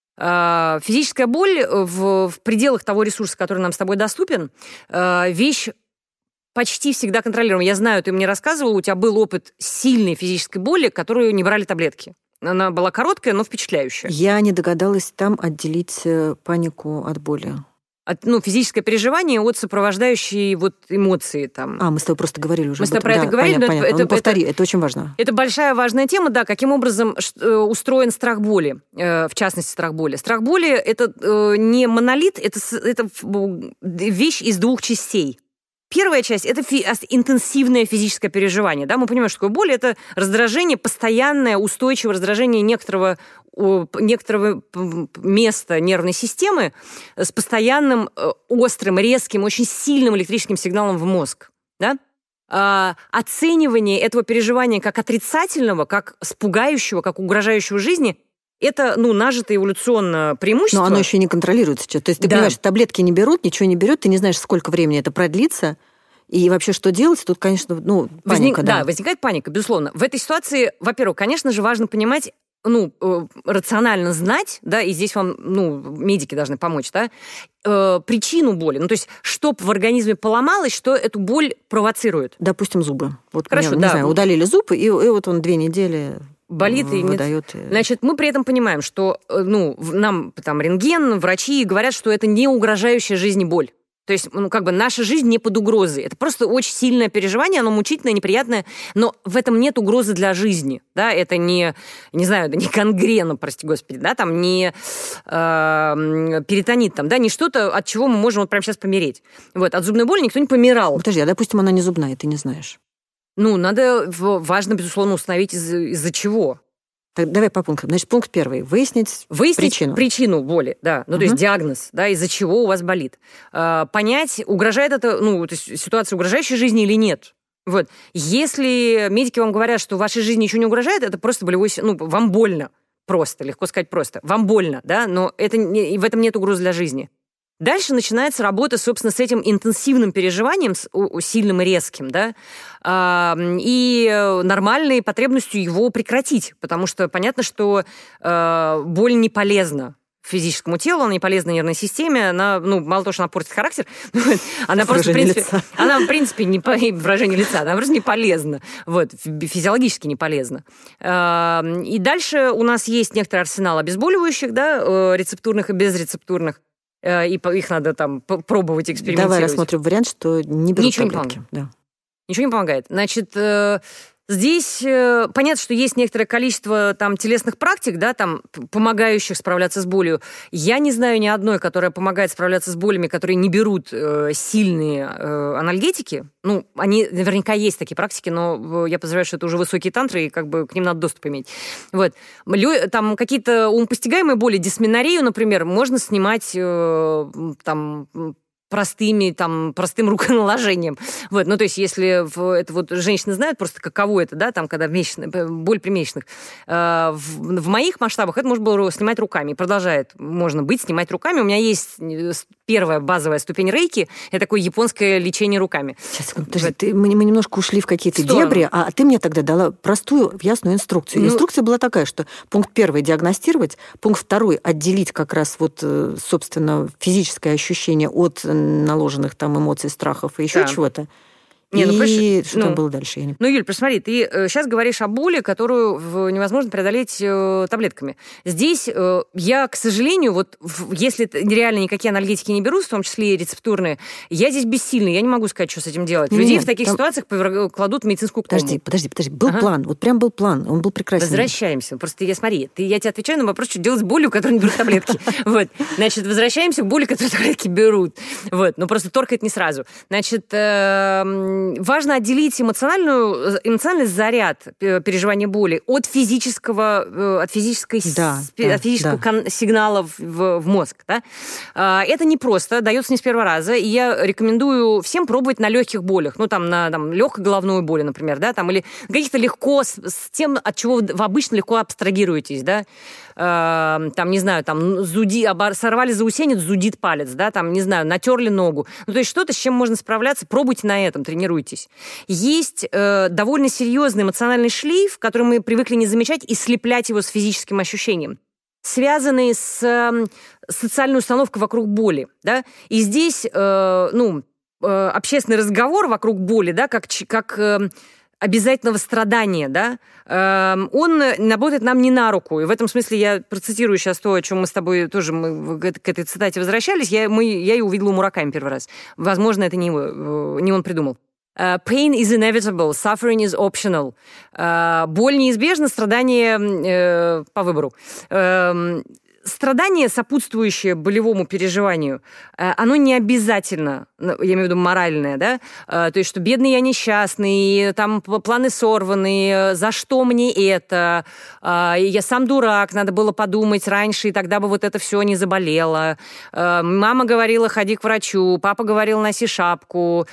Э, физическая боль в, в пределах того ресурса, который нам с тобой доступен, э, вещь почти всегда контролируем. Я знаю, ты мне рассказывала, у тебя был опыт сильной физической боли, которую не брали таблетки. Она была короткая, но впечатляющая. Я не догадалась там отделить панику от боли. От, ну, физическое переживание от сопровождающей вот эмоции там. А, мы с тобой просто говорили уже. Мы с тобой про да, это говорили, понятно, но понятно. это, Ну, повтори, это, это очень важно. Это большая важная тема, да, каким образом устроен страх боли, в частности, страх боли. Страх боли – это не монолит, это, это вещь из двух частей. Первая часть – это фи- интенсивное физическое переживание. Да? Мы понимаем, что такое боль – это раздражение, постоянное, устойчивое раздражение некоторого, некоторого места нервной системы с постоянным острым, резким, очень сильным электрическим сигналом в мозг. Да? А, оценивание этого переживания как отрицательного, как пугающего, как угрожающего жизни – это, ну, нажитое эволюционное преимущество. Но оно еще не контролируется. То есть ты да. понимаешь, таблетки не берут, ничего не берут, ты не знаешь, сколько времени это продлится, и вообще что делать. Тут, конечно, ну, паника. Возник, да. да, возникает паника, безусловно. В этой ситуации, во-первых, конечно же, важно понимать, ну, э, рационально знать, да, и здесь вам, ну, медики должны помочь, да, э, причину боли. Ну, то есть, что в организме поломалось, что эту боль провоцирует. Допустим, зубы. Вот Хорошо, мне, да. Не знаю, удалили зубы, и, и вот он две недели... болит и выдает. Значит, мы при этом понимаем, что, ну, нам там рентген, врачи говорят, что это не угрожающая жизни боль. То есть, ну, как бы наша жизнь не под угрозой. Это просто очень сильное переживание, оно мучительное, неприятное, но в этом нет угрозы для жизни, да, это не, не знаю, это не гангрена, прости господи, да, там не э, перитонит, там, да, не что-то, от чего мы можем вот прямо сейчас помереть. Вот, от зубной боли никто не помирал. Подожди, а допустим, она не зубная, ты не знаешь. Ну, надо, важно, безусловно, установить, из- из-за чего. Так, давай по пунктам. Значит, пункт первый. Выяснить, Выяснить причину. причину боли, да. Ну, Угу. то есть диагноз, да, из-за чего у вас болит. А, понять, угрожает это, ну, то есть ситуация угрожающей жизни или нет. Вот. Если медики вам говорят, что в вашей жизни ничего не угрожает, это просто болевой... Ну, вам больно. Просто, легко сказать просто. Вам больно, да, но это не, в этом нет угрозы для жизни. Дальше начинается работа, собственно, с этим интенсивным переживанием, с, у, сильным и резким, да, э, и нормальной потребностью его прекратить, потому что понятно, что э, боль не полезна физическому телу, она не полезна нервной системе, она, ну, мало того, что она портит характер, она просто, в принципе, лица. она, в принципе, не по выражению лица, она просто не полезна, вот, физиологически не полезна. И дальше у нас есть некоторый арсенал обезболивающих, да, рецептурных и безрецептурных. и их надо там пробовать, экспериментировать. Давай рассмотрим вариант, что не берут Ничего таблетки. Не помогает. Да. Ничего не помогает. Значит, здесь понятно, что есть некоторое количество там телесных практик, да, там, помогающих справляться с болью. Я не знаю ни одной, которая помогает справляться с болями, которые не берут э, сильные э, анальгетики. Ну, они наверняка есть такие практики, но я подозреваю, что это уже высокие тантры, и как бы к ним надо доступ иметь. Вот. Там какие-то умопостигаемые боли, дисменорею, например, можно снимать э, там... простыми, там, простым руконаложением. Вот, ну, то есть, если в, это вот женщины знают просто, каково это, да, там, когда месячные, боль при месячных. Э, в, в моих масштабах это можно было снимать руками. И продолжает, можно быть, снимать руками. У меня есть первая базовая ступень рейки, это такое японское лечение руками. Сейчас, подожди, вот. ты, мы, мы немножко ушли в какие-то в дебри, а ты мне тогда дала простую, ясную инструкцию. Ну, инструкция была такая, что пункт первый – диагностировать, пункт второй – отделить как раз вот, собственно, физическое ощущение от наложенных там эмоций, страхов и еще да. чего-то. Не, и ну, что ну, там было дальше? Я не... Ну, Юль, посмотри, ты э, сейчас говоришь о боли, которую невозможно преодолеть э, таблетками. Здесь э, я, к сожалению, вот в, если реально никакие анальгетики не беру, в том числе и рецептурные, я здесь бессильна, я не могу сказать, что с этим делать. Людей Нет, в таких там... ситуациях повер... кладут в медицинскую кому. Подожди, подожди, подожди. Был ага. план, вот прям был план, он был прекрасен. Возвращаемся. Просто я, смотри, ты, я тебе отвечаю на вопрос, что делать с болью, которую не берут таблетки. Вот. Значит, возвращаемся к боли, которую таблетки берут. Вот. Но просто торкает не сразу. Значит, важно отделить эмоциональную, эмоциональный заряд переживания боли от физического, от физической, да, от физического да. сигнала в, в мозг. Да? Это непросто, дается не с первого раза, и я рекомендую всем пробовать на легких болях, ну, там, на там, легкой головной боли, например, да, там, или каких-то легко, с, с тем, от чего вы обычно легко абстрагируетесь, да, там, не знаю, там, зуди, сорвали заусенец, зудит палец, да, там, не знаю, натерли ногу. Ну, то есть что-то, с чем можно справляться, пробуйте на этом, тренируйтесь. Есть э, довольно серьезный эмоциональный шлейф, который мы привыкли не замечать, и слеплять его с физическим ощущением, связанный с э, социальной установкой вокруг боли, да, и здесь, э, ну, э, общественный разговор вокруг боли, да, как, как э, обязательного страдания, да, э, он работает нам не на руку. И в этом смысле я процитирую сейчас то, о чем мы с тобой тоже мы к этой цитате возвращались. Я, мы, я ее увидела у Мураками первый раз. Возможно, это не, его, не он придумал. Uh, pain is inevitable, suffering is optional. Uh, боль неизбежна, страдание uh, по выбору. Uh, Страдание, сопутствующее болевому переживанию, оно не обязательно, я имею в виду моральное, да, то есть, что бедный я несчастный, там планы сорваны, за что мне это, я сам дурак, надо было подумать раньше, и тогда бы вот это все не заболело. Мама говорила, ходи к врачу, папа говорил, носи шапку,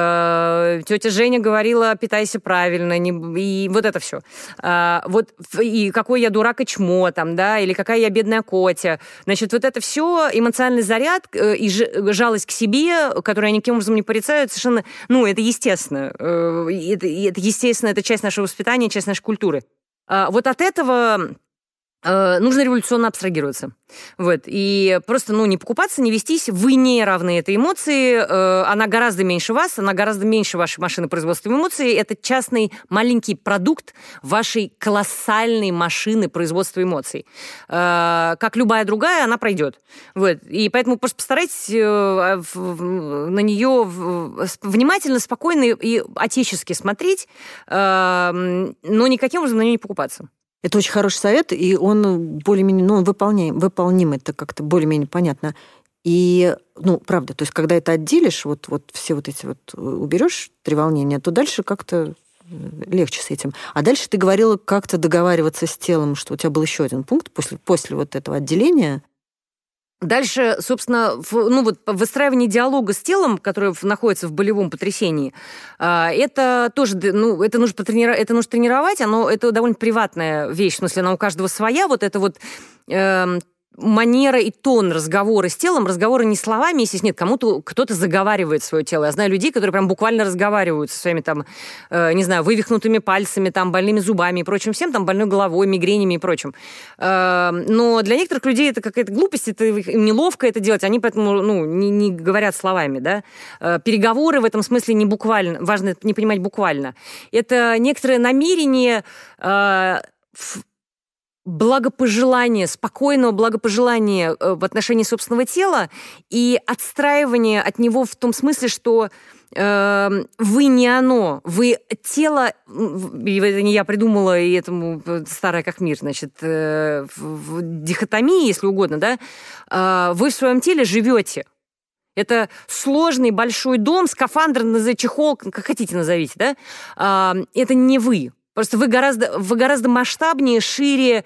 тетя Женя говорила, питайся правильно, и вот это все. Вот, и какой я дурак и чмо, там, да, или какая я бедная кошка. Значит, вот это все, эмоциональный заряд и жалость к себе, которую они никаким образом не порицают, совершенно, ну, это естественно. Это, это естественно, это часть нашего воспитания, часть нашей культуры. Вот от этого нужно революционно абстрагироваться. Вот. И просто, ну, не покупаться, не вестись. Вы не равны этой эмоции. Она гораздо меньше вас, она гораздо меньше вашей машины производства эмоций. Это частный маленький продукт вашей колоссальной машины производства эмоций. Как любая другая, она пройдет. Вот. И поэтому просто постарайтесь на нее внимательно, спокойно и отечески смотреть, но никаким образом на нее не покупаться. Это очень хороший совет, и он более-менее, ну, выполняем, выполним, это как-то более-менее понятно. И, ну, правда, то есть, когда это отделишь, вот, вот все вот эти вот уберешь три волнения, то дальше как-то легче с этим. А дальше ты говорила как-то договариваться с телом, что у тебя был еще один пункт после, после вот этого отделения. Дальше, собственно, в, ну вот выстраивание диалога с телом, которое находится в болевом потрясении, это тоже, ну, это нужно потренировать, это нужно тренировать, оно это довольно приватная вещь, в смысле, она у каждого своя, вот это вот э, манера и тон разговора с телом, разговора не словами, если нет, кому-то кто-то заговаривает свое тело. Я знаю людей, которые прям буквально разговаривают со своими там, э, не знаю, вывихнутыми пальцами, там, больными зубами и прочим всем, там, больной головой, мигренями и прочим. Э, но для некоторых людей это какая-то глупость, это им неловко это делать, они поэтому, ну, не, не говорят словами, да. Э, переговоры в этом смысле не буквально, важно не понимать буквально. Это некоторое намерение э, в благопожелания, спокойного благопожелания в отношении собственного тела и отстраивание от него в том смысле, что э, вы не оно, вы тело, и это не я придумала, и этому старая как мир, значит, э, в, в дихотомии, если угодно, да, э, вы в своем теле живете. Это сложный большой дом, скафандр, чехол, как хотите назовите, да, э, это не вы. Просто вы гораздо, вы гораздо масштабнее, шире,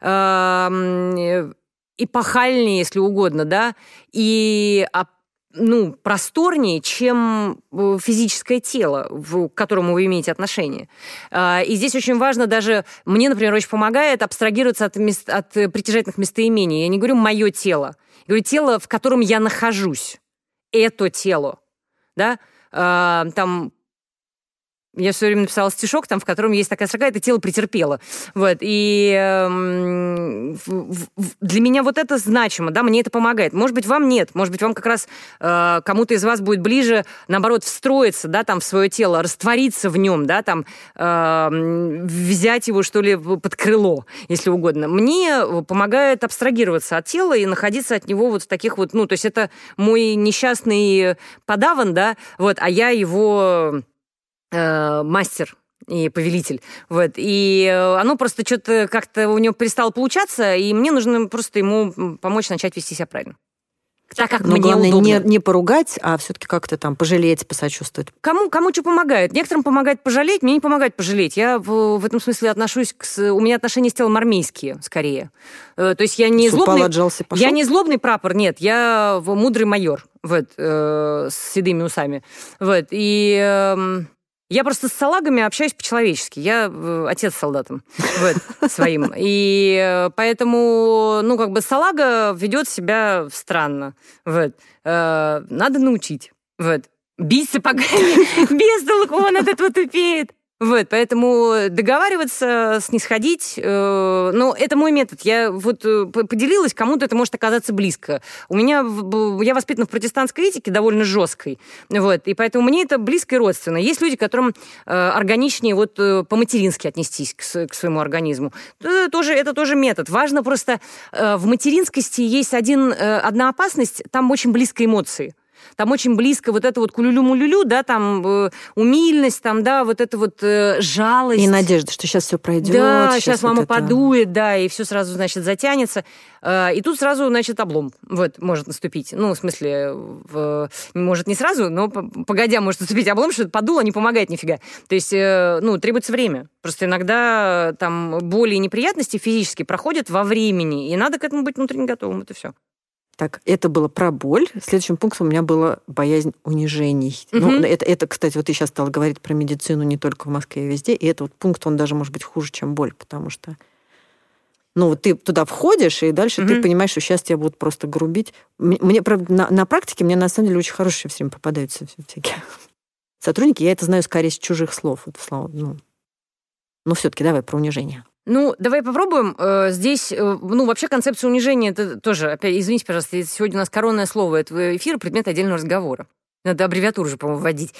э, эпохальнее, если угодно, да, и ну, просторнее, чем физическое тело, к которому вы имеете отношение. И здесь очень важно даже, мне, например, очень помогает абстрагироваться от, мест, от притяжательных местоимений. Я не говорю «моё тело», я говорю «тело, в котором я нахожусь». Это тело, да, там... Я все время написала стишок, там, в котором есть такая строка, это тело претерпело. Вот. И э, для меня вот это значимо, да, мне это помогает. Может быть, вам нет, может быть, вам как раз э, кому-то из вас будет ближе, наоборот, встроиться, да, там, в свое тело, раствориться в нем, да, там, э, взять его, что ли, под крыло, если угодно. Мне помогает абстрагироваться от тела и находиться от него вот в таких вот, ну, то есть это мой несчастный подаван, да, вот, а я его... мастер и повелитель. Вот. И оно просто что-то как-то у него перестало получаться, и мне нужно просто ему помочь начать вести себя правильно. Так, как Но мне главное удобно. Не, не поругать, а все-таки как-то там пожалеть, посочувствовать. Кому, кому что помогает? Некоторым помогает пожалеть, мне не помогает пожалеть. Я в, в этом смысле отношусь к... У меня отношения с телом армейские, скорее. То есть я не Упал, злобный... отжался, пошел? Я не злобный прапор, нет. Я мудрый майор, вот, э, с седыми усами. Вот. И... Э, Я просто с салагами общаюсь по-человечески. Я э, отец солдатам вот, своим. И поэтому, ну, как бы салага ведет себя странно. Вот. Э, надо научить. Вот. Бить сапогами без толку, он от этого тупеет. Вот, поэтому договариваться, снисходить, э, ну, это мой метод. Я вот э, поделилась, кому-то это может оказаться близко. У меня, я воспитана в протестантской этике, довольно жесткой, вот, и поэтому мне это близко и родственно. Есть люди, которым э, органичнее вот э, по-матерински отнестись к, к своему организму. Это тоже, это тоже метод. Важно просто, э, в материнскости есть один, э, одна опасность, там очень близко эмоции. Там очень близко вот это вот кулюлю-мулюлю, да, там э, умильность, там, да, вот это вот э, жалость. И надежда, что сейчас все пройдет. Да, сейчас, сейчас мама вот это... подует, да, и все сразу, значит, затянется. Э, и тут сразу, значит, облом вот, может наступить. Ну, в смысле, в, может не сразу, но погодя может наступить облом, что подуло, не помогает нифига. То есть, э, ну, требуется время. Просто иногда там боли и неприятности физически проходят во времени, и надо к этому быть внутренне готовым, это все. Так, это было про боль. Следующим пунктом у меня была боязнь унижений. Mm-hmm. Ну, это, это, кстати, вот ты сейчас стала говорить про медицину не только в Москве, а везде. И это вот пункт, он даже может быть хуже, чем боль, потому что ну, вот ты туда входишь, и дальше mm-hmm. ты понимаешь, что сейчас тебя будут просто грубить. Мне, правда, на, на практике мне, на самом деле, очень хорошие все время попадаются всякие сотрудники. Я это знаю скорее с чужих слов. Вот, ну, ну, все-таки давай про унижение. Ну, давай попробуем. Здесь, ну, вообще концепция унижения, это тоже, опять, извините, пожалуйста, сегодня у нас коронное слово этого эфира, предмет отдельного разговора. Надо аббревиатуру же, по-моему, вводить.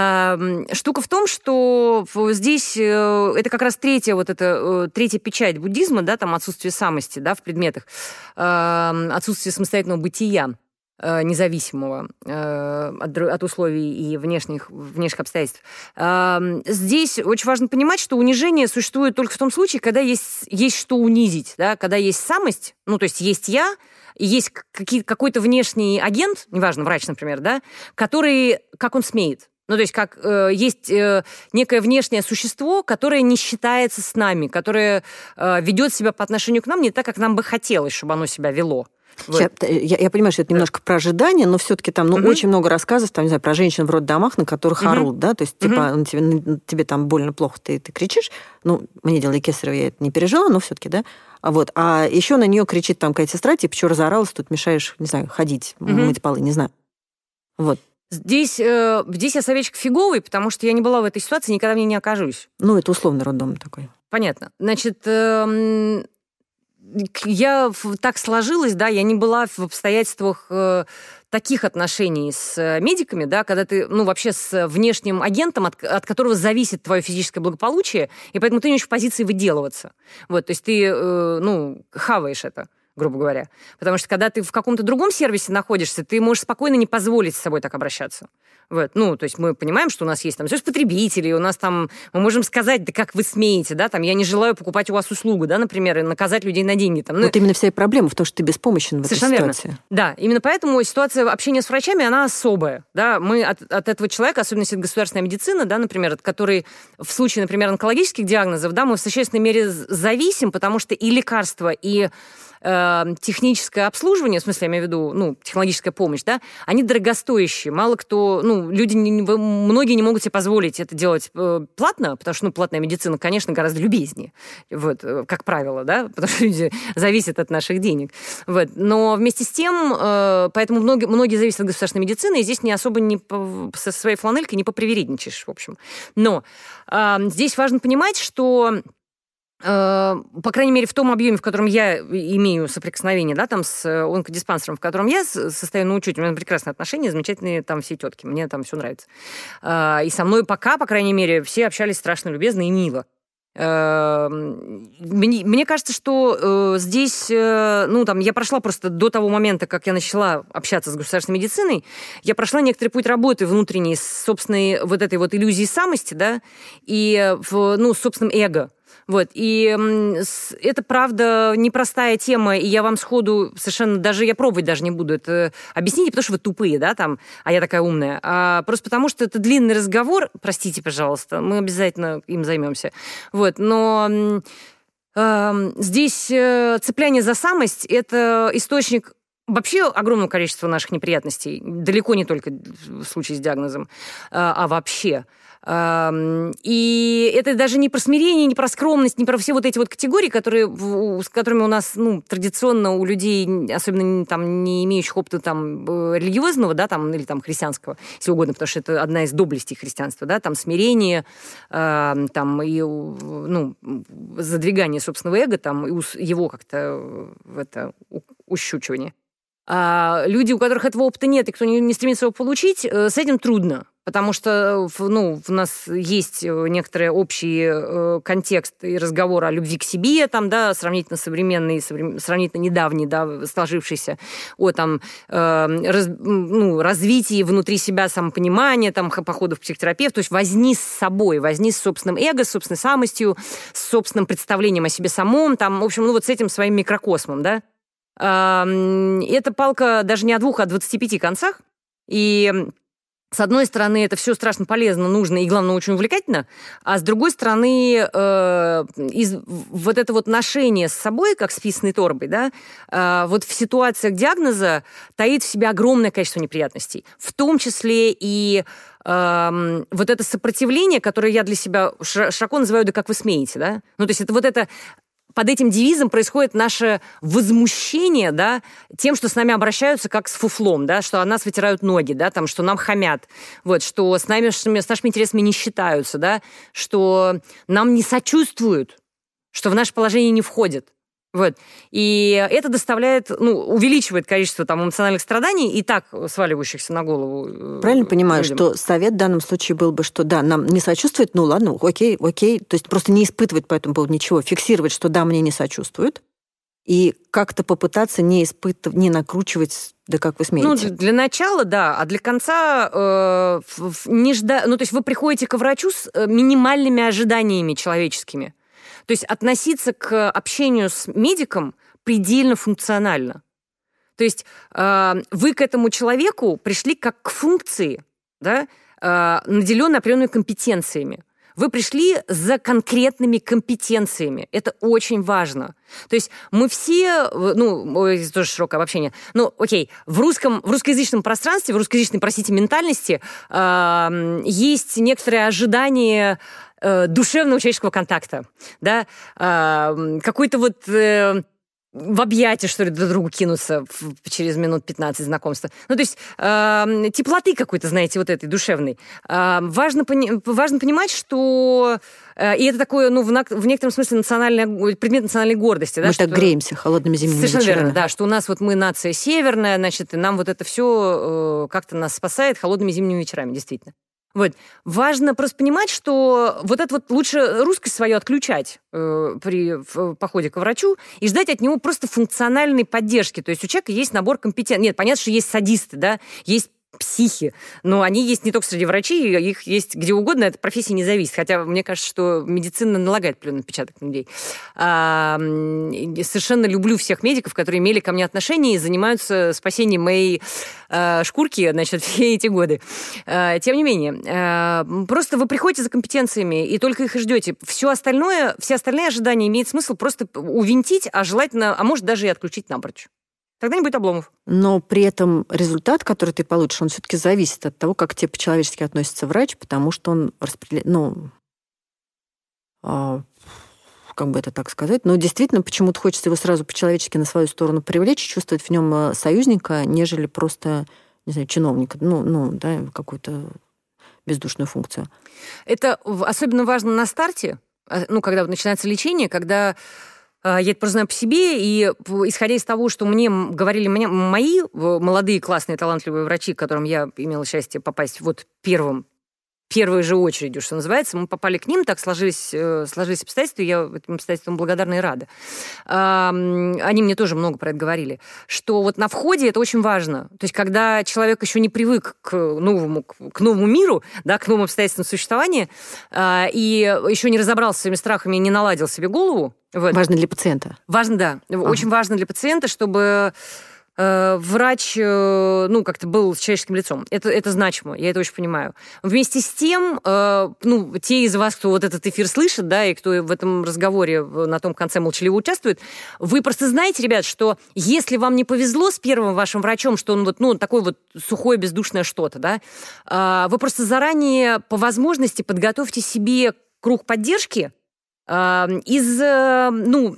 Штука в том, что здесь это как раз третья, вот эта, третья печать буддизма, да, там отсутствие самости, да, в предметах, отсутствие самостоятельного бытия независимого от, от условий и внешних, внешних обстоятельств. Здесь очень важно понимать, что унижение существует только в том случае, когда есть, есть что унизить, да? Когда есть самость, ну, то есть есть я, и есть какие, какой-то внешний агент, неважно, врач, например, да, который, как он смеет. Ну, то есть как э, есть э, некое внешнее существо, которое не считается с нами, которое э, ведет себя по отношению к нам не так, как нам бы хотелось, чтобы оно себя вело. Вот. Я, я, я понимаю, что это немножко про ожидание, но все-таки там ну, uh-huh. очень много рассказов там, не знаю, про женщин в роддомах, на которых uh-huh. орут, да, то есть типа uh-huh. тебе, тебе там больно, плохо, ты, ты кричишь. Ну, мне делали кесарево, я это не пережила, но все-таки, да. Вот. А еще на нее кричит там какая-то сестра, типа, что разоралась, тут мешаешь, не знаю, ходить, uh-huh. мыть полы, не знаю. Вот. Здесь, э, здесь я советчик фиговый, потому что я не была в этой ситуации, никогда в ней не окажусь. Ну, это условный роддом такой. Понятно. Значит, э, я так сложилась, да, я не была в обстоятельствах э, таких отношений с медиками, да, когда ты, ну, вообще с внешним агентом, от, от которого зависит твое физическое благополучие, и поэтому ты не очень в позиции выделываться. Вот, то есть ты, э, ну, хаваешь это, грубо говоря. Потому что когда ты в каком-то другом сервисе находишься, ты можешь спокойно не позволить с собой так обращаться. Вот. Ну, то есть мы понимаем, что у нас есть там союз потребителей, у нас там, мы можем сказать, да как вы смеете, да, там, я не желаю покупать у вас услугу, да, например, и наказать людей на деньги. Там, ну, вот именно вся и проблема в том, что ты беспомощен в этой совершенно ситуации. Верно. Да, именно поэтому ситуация общения с врачами, она особая, да, мы от, от этого человека, особенно если это государственная медицина, да, например, от которой в случае, например, онкологических диагнозов, да, мы в существенной мере зависим, потому что и лекарства, и техническое обслуживание, в смысле, я имею в виду, ну, технологическая помощь, да, они дорогостоящие. Мало кто, ну, люди, не, многие не могут себе позволить это делать э, платно, потому что, ну, платная медицина, конечно, гораздо любезнее, вот, как правило, да, потому что люди зависят от наших денег. Вот. Но вместе с тем, э, поэтому многие, многие зависят от государственной медицины, и здесь не особо не по, со своей фланелькой не попривередничаешь, в общем. Но э, здесь важно понимать, что по крайней мере, в том объеме, в котором я имею соприкосновение, да, там с онкодиспансером, в котором я состою на учете, у меня прекрасные отношения, замечательные там все тетки, мне там все нравится. И со мной пока, по крайней мере, все общались страшно любезно и мило. Мне, мне кажется, что э, здесь, э, ну, там, я прошла просто до того момента, как я начала общаться с государственной медициной, я прошла некоторый путь работы внутренней с собственной вот этой вот иллюзией самости, да, и, в, ну, с собственным эго. Вот, и это, правда, непростая тема, и я вам сходу совершенно, даже я пробовать даже не буду это объяснить, не потому что вы тупые, да, там, а я такая умная, а просто потому что это длинный разговор, простите, пожалуйста, мы обязательно им займемся. Вот, но э, здесь э, цепляние за самость – это источник вообще огромного количества наших неприятностей, далеко не только в случае с диагнозом, а вообще. И это даже не про смирение, не про скромность, не про все вот эти вот категории, которые, с которыми у нас, ну, традиционно у людей, особенно там, не имеющих опыта там, религиозного, да, там, или там, христианского, если угодно, потому что это одна из доблестей христианства, да, там смирение, там, и, ну, задвигание собственного эго, там, и его как-то в это ущучивание. А люди, у которых этого опыта нет, и кто не, не стремится его получить, с этим трудно. Потому что, ну, у нас есть некоторый общий контекст и разговор о любви к себе, там, да, сравнительно современный, сравнительно недавний, да, сложившийся, о там, э, раз, ну, развитии внутри себя самопонимания, там, походов к психотерапевту, то есть возни с собой, возни с собственным эго, с собственной самостью, с собственным представлением о себе самом, там, в общем, ну, вот с этим своим микрокосмом, да. Эта палка даже не о двух, а о двадцати пяти концах, и с одной стороны, это все страшно полезно, нужно и, главное, очень увлекательно, а с другой стороны, э, из, вот это вот ношение с собой, как с писаной торбой, да, э, вот в ситуациях диагноза таит в себе огромное количество неприятностей, в том числе и э, вот это сопротивление, которое я для себя широко называю, да как вы смеете, да, ну, то есть это вот это под этим девизом происходит наше возмущение, да, тем, что с нами обращаются как с фуфлом, да, что о нас вытирают ноги, да, там, что нам хамят, вот, что с нами, с нашими интересами не считаются, да, что нам не сочувствуют, что в наше положение не входит. Вот. И это доставляет, ну, увеличивает количество там, эмоциональных страданий и так сваливающихся на голову. Правильно понимаю, людям. Что совет в данном случае был бы, что да, нам не сочувствует, ну ладно, окей, окей, то есть просто не испытывать по этому поводу ничего, фиксировать, что да, мне не сочувствует, и как-то попытаться не испытывать, не накручивать, да как вы смеете. Ну, для начала, да, а для конца э, не жда... ну, то есть вы приходите к врачу с минимальными ожиданиями человеческими. То есть относиться к общению с медиком предельно функционально. То есть э, вы к этому человеку пришли как к функции, да, э, наделенной определенными компетенциями. Вы пришли за конкретными компетенциями. Это очень важно. То есть мы все, ну, это тоже широкое обобщение, ну, окей, в русском, в русскоязычном пространстве, в русскоязычной, простите, ментальности э, есть некоторые ожидания душевного человеческого контакта, да, какой-то вот в объятия, что ли, друг другу кинуться в, через минут пятнадцать знакомства. Ну, то есть э, теплоты какой-то, знаете, вот этой душевной. Э, важно, пони- важно понимать, что... Э, и это такое, ну, в, на- в некотором смысле национальная, предмет национальной гордости. Да, мы что... так греемся холодными зимними Совершенно вечерами. верно, да, что у нас вот мы нация северная, значит, и нам вот это все э, как-то нас спасает холодными зимними вечерами, действительно. Вот. Важно просто понимать, что вот это вот лучше русскость свою отключать э, при в, походе к врачу и ждать от него просто функциональной поддержки. То есть у человека есть набор компетенций. Нет, понятно, что есть садисты, да, есть психи, но они есть не только среди врачей, их есть где угодно, это профессия не зависит. Хотя мне кажется, что медицина налагает определенный отпечаток на людей. А, совершенно люблю всех медиков, которые имели ко мне отношение и занимаются спасением моей а, шкурки, значит, все эти годы. А, тем не менее, а, просто вы приходите за компетенциями и только их и ждете. Все остальное, все остальные ожидания имеет смысл просто увинтить, а желательно, а может даже и отключить напрочь. Тогда не будет обломов. Но при этом результат, который ты получишь, он все-таки зависит от того, как к тебе по-человечески относится врач, потому что он распределяет, ну, а, как бы это так сказать, но действительно почему-то хочется его сразу по-человечески на свою сторону привлечь, чувствовать в нем союзника, нежели просто, не знаю, чиновника, ну, ну да, какую-то бездушную функцию. Это особенно важно на старте, ну, когда вот начинается лечение, когда я это просто знаю по себе, и исходя из того, что мне говорили мне, мои молодые, классные, талантливые врачи, к которым я имела счастье попасть вот первым, первой же очередью, что называется, мы попали к ним, так сложились, сложились обстоятельства, и я этим обстоятельствам благодарна и рада. Они мне тоже много про это говорили, что вот на входе это очень важно. То есть когда человек еще не привык к новому, к новому миру, да, к новым обстоятельствам существования, и еще не разобрался с своими страхами и не наладил себе голову. Вот. Важно для пациента. Важно, да. Ага. Очень важно для пациента, чтобы врач, ну, как-то был с человеческим лицом. Это, это значимо, я это очень понимаю. Вместе с тем, ну, те из вас, кто вот этот эфир слышит, да, и кто в этом разговоре на том конце молчаливо участвует, вы просто знаете, ребят, что если вам не повезло с первым вашим врачом, что он вот, ну, такой вот сухое, бездушное что-то, да, вы просто заранее по возможности подготовьте себе круг поддержки из, ну,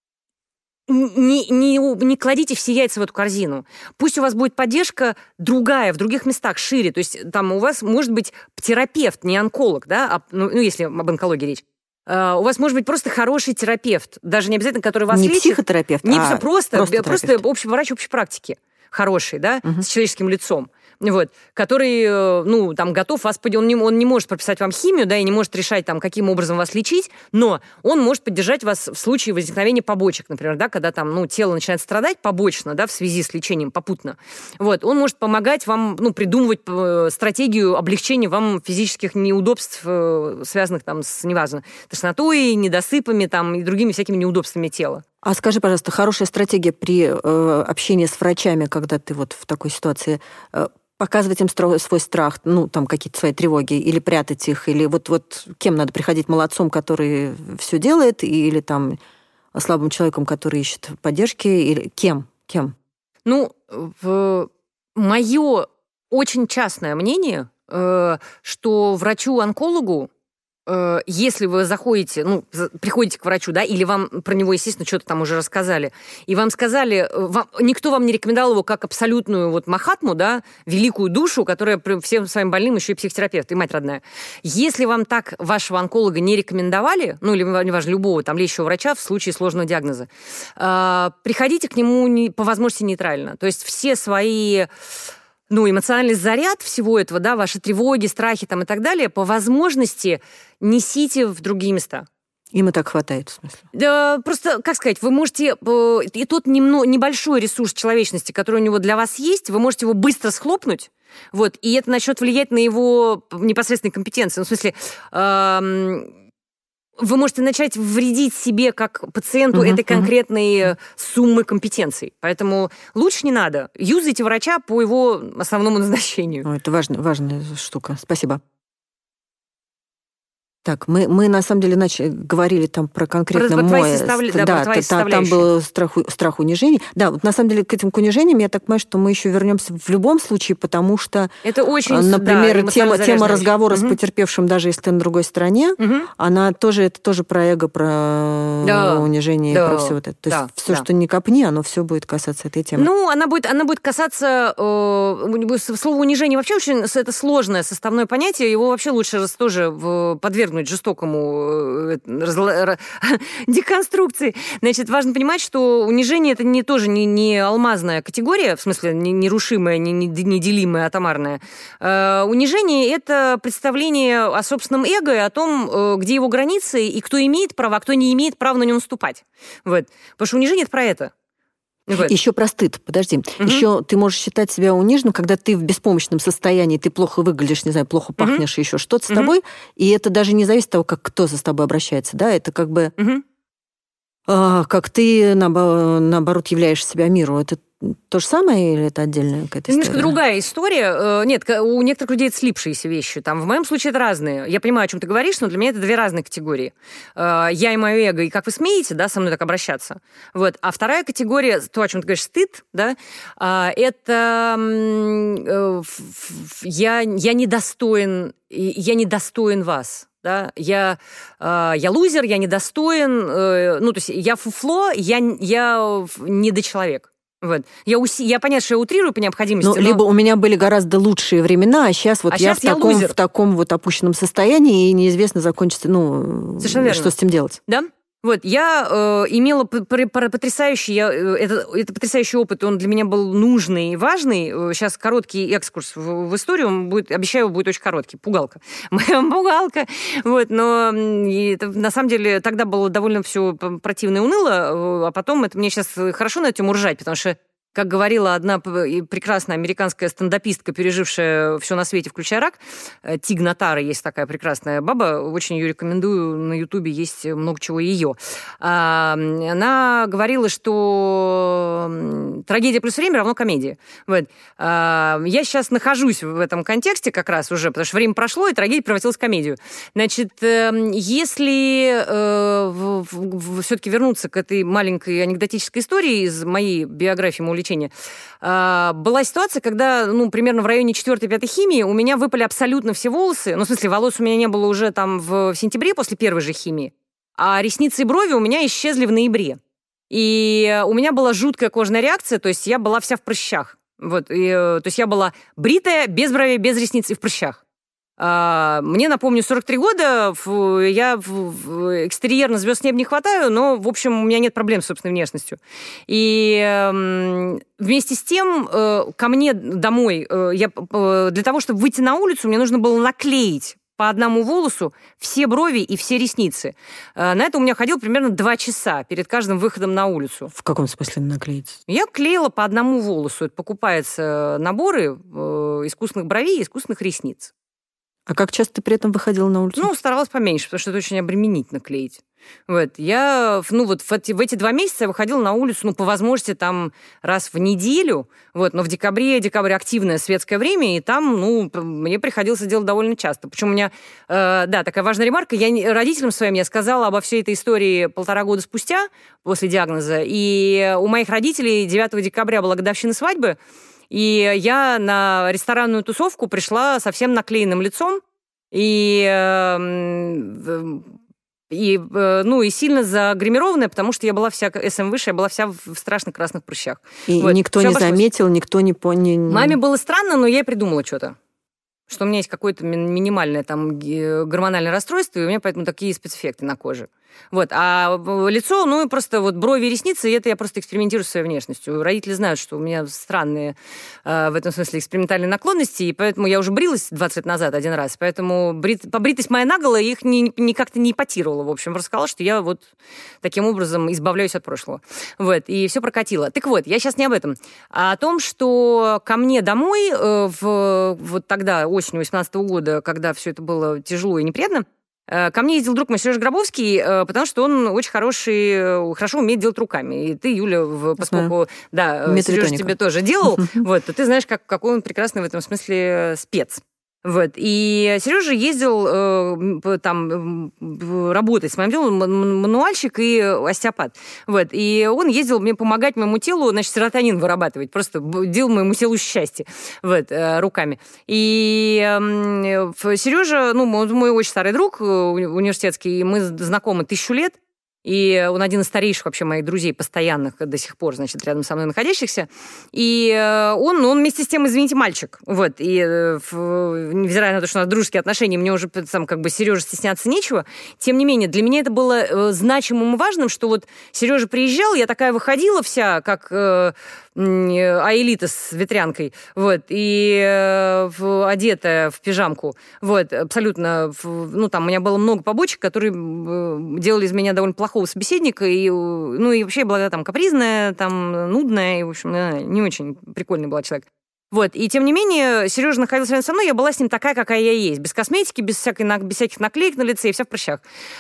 Не, не, не кладите все яйца в эту корзину. Пусть у вас будет поддержка другая, в других местах, шире. То есть там у вас может быть терапевт, не онколог, да, а, ну, ну, если об онкологии речь. Uh, у вас может быть просто хороший терапевт, даже не обязательно, который вас не лечит. Не психотерапевт, не а просто, просто, просто общий врач общей практики. Хороший, да, uh-huh. с человеческим лицом. Вот, который, ну, там, готов вас... Он не, он не может прописать вам химию, да, и не может решать, там, каким образом вас лечить, но он может поддержать вас в случае возникновения побочек, например, да, когда там, ну, тело начинает страдать побочно, да, в связи с лечением попутно. Вот, он может помогать вам, ну, придумывать стратегию облегчения вам физических неудобств, связанных там с, неважно, тошнотой, недосыпами, там, и другими всякими неудобствами тела. А скажи, пожалуйста, хорошая стратегия при э, общении с врачами, когда ты вот в такой ситуации... Э, показывать им свой страх, ну, там, какие-то свои тревоги, или прятать их, или вот, вот кем надо приходить? Молодцом, который все делает, или там слабым человеком, который ищет поддержки, или кем? Кем? Ну, в... мое очень частное мнение, что врачу-онкологу, если вы заходите, ну, приходите к врачу, да, или вам про него, естественно, что-то там уже рассказали, и вам сказали, вам, никто вам не рекомендовал его как абсолютную вот махатму, да, великую душу, которая всем своим больным еще и психотерапевт, и мать родная. Если вам так вашего онколога не рекомендовали, ну, или, неважно, любого там лечащего врача в случае сложного диагноза, приходите к нему по возможности нейтрально. То есть все свои... ну, эмоциональный заряд всего этого, да, ваши тревоги, страхи там и так далее, по возможности несите в другие места. Им и так хватает, в смысле? Да, просто, как сказать, вы можете... И тот немного, небольшой ресурс человечности, который у него для вас есть, вы можете его быстро схлопнуть, вот, и это начнет влиять на его непосредственные компетенции. Ну, в смысле... Эм... Вы можете начать вредить себе как пациенту uh-huh, этой конкретной uh-huh. суммы компетенций. Поэтому лучше не надо. Юзайте врача по его основному назначению. О, это важная, важная штука. Спасибо. Так, мы, мы на самом деле начали, говорили там про конкретно про, мой... Составля... Да, да, та, та, там был страх, страх унижения. Да, вот на самом деле к этим к унижениям я так понимаю, что мы еще вернемся в любом случае, потому что, это очень, например, да, тема, тема разговора угу. с потерпевшим, даже если ты на другой стороне, угу. она тоже, это тоже про эго, про да. унижение, да. про все вот это. То да. есть все, да. что не копни, оно все будет касаться этой темы. Ну, она будет, она будет касаться... Э, слово унижение вообще очень это сложное составное понятие, его вообще лучше тоже подвергнуть жестокому деконструкции. Значит, важно понимать, что унижение это не, тоже не, не алмазная категория, в смысле нерушимая, не, не, неделимая, атомарная. Э, унижение – это представление о собственном эго и о том, где его границы, и кто имеет право, а кто не имеет права на нем наступать. Вот. Потому что унижение – это про это. Вот. Еще про стыд, подожди. Угу. Еще ты можешь считать себя униженным, когда ты в беспомощном состоянии, ты плохо выглядишь, не знаю, плохо пахнешь, угу. еще что-то с угу. тобой, и это даже не зависит от того, как кто с тобой обращается, да, это как бы угу. а, как ты, наоборот, являешь себя миру. Это то же самое или это отдельная какая-то история? Немножко другая история. Нет, у некоторых людей это слипшиеся вещи. Там, в моем случае это разные. Я понимаю, о чем ты говоришь, но для меня это две разные категории. Я и мое эго, и как вы смеете, да, со мной так обращаться. Вот. А вторая категория, то, о чем ты говоришь, стыд, да, это я, я недостоин, я недостоин вас. Да, я, э, я лузер, я недостоин, э, ну, то есть я фуфло, я, я недочеловек. Вот. Я, уси... я понятно, что я утрирую по необходимости. Ну, но... Либо у меня были гораздо лучшие времена, а сейчас вот а я, сейчас в, я таком, лузер. в таком вот опущенном состоянии, и неизвестно, закончится, ну, совершенно что верно. с этим делать. Да. Вот, я э, имела потрясающий, я, это, это потрясающий опыт, он для меня был нужный и важный. Сейчас короткий экскурс в, в историю, он будет, обещаю, будет очень короткий. Пугалка. Моя пугалка. Вот, но это, на самом деле тогда было довольно все противно и уныло, а потом это мне сейчас хорошо на этом уржать, потому что как говорила одна прекрасная американская стендапистка, пережившая все на свете, включая рак, Тиг Нотара, есть такая прекрасная баба, очень ее рекомендую, на Ютубе есть много чего ее. Она говорила, что трагедия плюс время равно комедия. Вот. Я сейчас нахожусь в этом контексте как раз уже, потому что время прошло, и трагедия превратилась в комедию. Значит, если все-таки вернуться к этой маленькой анекдотической истории из моей биографии увлечения, была ситуация, когда, ну, примерно в районе четвёртой-пятой химии у меня выпали абсолютно все волосы. Ну, в смысле, волос у меня не было уже там в, в сентябре после первой же химии, а ресницы и брови у меня исчезли в ноябре. И у меня была жуткая кожная реакция, то есть я была вся в прыщах. Вот, и, то есть я была бритая, без бровей, без ресниц и в прыщах. Мне, напомню, сорок три года, я в экстерьер на звезд неба не хватаю, но, в общем, у меня нет проблем с собственной внешностью. И вместе с тем ко мне домой, я, для того, чтобы выйти на улицу, мне нужно было наклеить по одному волосу все брови и все ресницы. На это у меня ходило примерно два часа перед каждым выходом на улицу. В каком смысле наклеить? Я клеила по одному волосу. Это покупаются наборы искусственных бровей и искусственных ресниц. А как часто ты при этом выходила на улицу? Ну, старалась поменьше, потому что это очень обременительно клеить. Вот. Я, ну, вот в эти, в эти два месяца я выходила на улицу, ну, по возможности, там, раз в неделю, вот, но в декабре, декабрь активное светское время, и там, ну, мне приходилось это делать довольно часто. Причем у меня, э, да, такая важная ремарка, я родителям своим я сказала обо всей этой истории полтора года спустя, после диагноза, и у моих родителей девятого декабря была годовщина свадьбы, и я на ресторанную тусовку пришла совсем наклеенным лицом и, и, ну, и сильно загримированная, потому что я была вся, эс эм выше, я была вся в страшных красных прыщах. И вот. Никто Все не обошлось. Заметил, никто не понял. Маме было странно, но я и придумала что-то. Что у меня есть какое-то минимальное там гормональное расстройство, и у меня поэтому такие спецэффекты на коже. Вот. А лицо, ну, и просто вот брови и ресницы, и это я просто экспериментирую с своей внешностью. Родители знают, что у меня странные э, в этом смысле экспериментальные наклонности, и поэтому я уже брилась двадцать лет назад один раз, поэтому брит... побритость моя наголо их ни, ни как-то не ипотировала, в общем. Просто сказала, что я вот таким образом избавляюсь от прошлого. Вот. И все прокатило. Так вот, я сейчас не об этом, а о том, что ко мне домой э, в, вот тогда, осенью восемнадцатого года, когда все это было тяжело и неприятно, ко мне ездил друг мой Сережа Гробовский, потому что он очень хороший, хорошо умеет делать руками. И ты, Юля, поскольку да, Сережа тебе тоже делал, вот, то ты знаешь, как, какой он прекрасный в этом смысле спец. Вот. И Сережа ездил э, там работать с моим делом, мануальщик и остеопат. Вот. И он ездил мне помогать моему телу, значит, серотонин вырабатывать, просто делал моему телу счастье вот, э, руками. И э, Сережа, ну, он мой очень старый друг университетский, и мы знакомы тысячу лет. И он один из старейших вообще моих друзей, постоянных до сих пор, значит, рядом со мной находящихся. И он, он вместе с тем, извините, мальчик. Вот. И невзирая на то, что у нас дружеские отношения, мне уже там как бы Сережа стесняться нечего. Тем не менее, для меня это было значимым и важным, что вот Сережа приезжал, я такая выходила вся, как аэлита с ветрянкой, вот, и э, одетая в пижамку, вот, абсолютно, ну, там, у меня было много побочек, которые делали из меня довольно плохого собеседника, и, ну, и вообще была там капризная, там, нудная, и, в общем, не очень прикольный была человек. Вот, и тем не менее, Сережа находился рядом со мной, я была с ним такая, какая я есть, без косметики, без, всякой, без всяких наклеек на лице и вся в прыщах.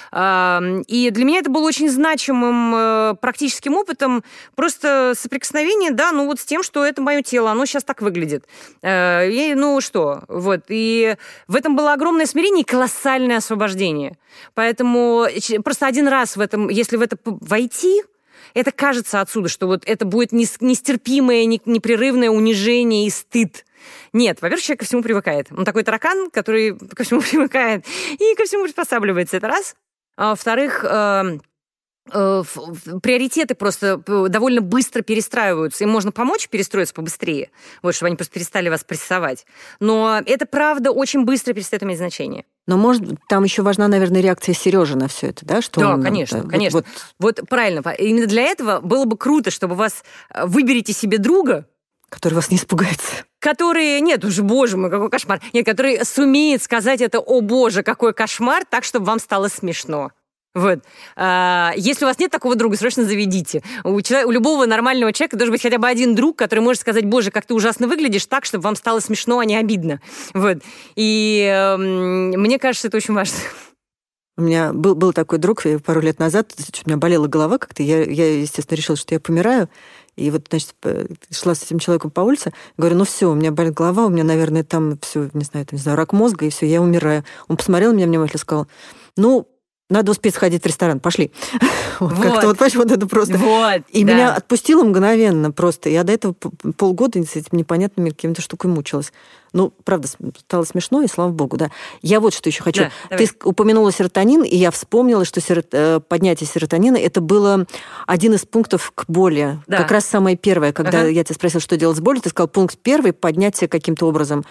И для меня это было очень значимым практическим опытом, просто соприкосновение, да, ну вот с тем, что это мое тело, оно сейчас так выглядит. И, ну что, вот, и в этом было огромное смирение и колоссальное освобождение. Поэтому просто один раз в этом, если в это войти, это кажется отсюда, что вот это будет нестерпимое, непрерывное унижение и стыд. Нет, во-первых, человек ко всему привыкает. Он такой таракан, который ко всему привыкает и ко всему приспосабливается. Это раз. А во-вторых, э, э, приоритеты просто довольно быстро перестраиваются. Им можно помочь перестроиться побыстрее, вот, чтобы они просто перестали вас прессовать. Но это, правда, очень быстро перестает иметь значение. Но, может, там еще важна, наверное, реакция Сережи на все это, да? Что да, он, конечно, вот, конечно. Вот, вот правильно. Именно для этого было бы круто, чтобы вас выберите себе друга, который вас не испугается. Который, нет, уже, боже мой, какой кошмар. Нет, который сумеет сказать это, о боже, какой кошмар, так, чтобы вам стало смешно. Вот. А, если у вас нет такого друга, срочно заведите. У, человека, у любого нормального человека должен быть хотя бы один друг, который может сказать, боже, как ты ужасно выглядишь, так, чтобы вам стало смешно, а не обидно. Вот. И э, мне кажется, это очень важно. У меня был, был такой друг пару лет назад, у меня болела голова как-то, я, я, естественно, решила, что я помираю. И вот, значит, шла с этим человеком по улице, говорю, ну все, у меня болит голова, у меня, наверное, там все, не знаю, там, не знаю, рак мозга, и все, я умираю. Он посмотрел на меня внимательно и сказал, ну, надо успеть сходить в ресторан, пошли. Вот, вот. Как-то вот, понимаешь, вот это просто. Вот, и да. Меня отпустило мгновенно просто. Я до этого полгода с этими непонятными какими-то штуками мучилась. Ну, правда, стало смешно, и слава богу, да. Я вот что еще хочу. Да, ты упомянула серотонин, и я вспомнила, что серот... поднятие серотонина, это было один из пунктов к боли. Да. Как раз самое первое, когда ага. я тебя спросила, что делать с болью, ты сказал, пункт первый, поднятие каким-то образом.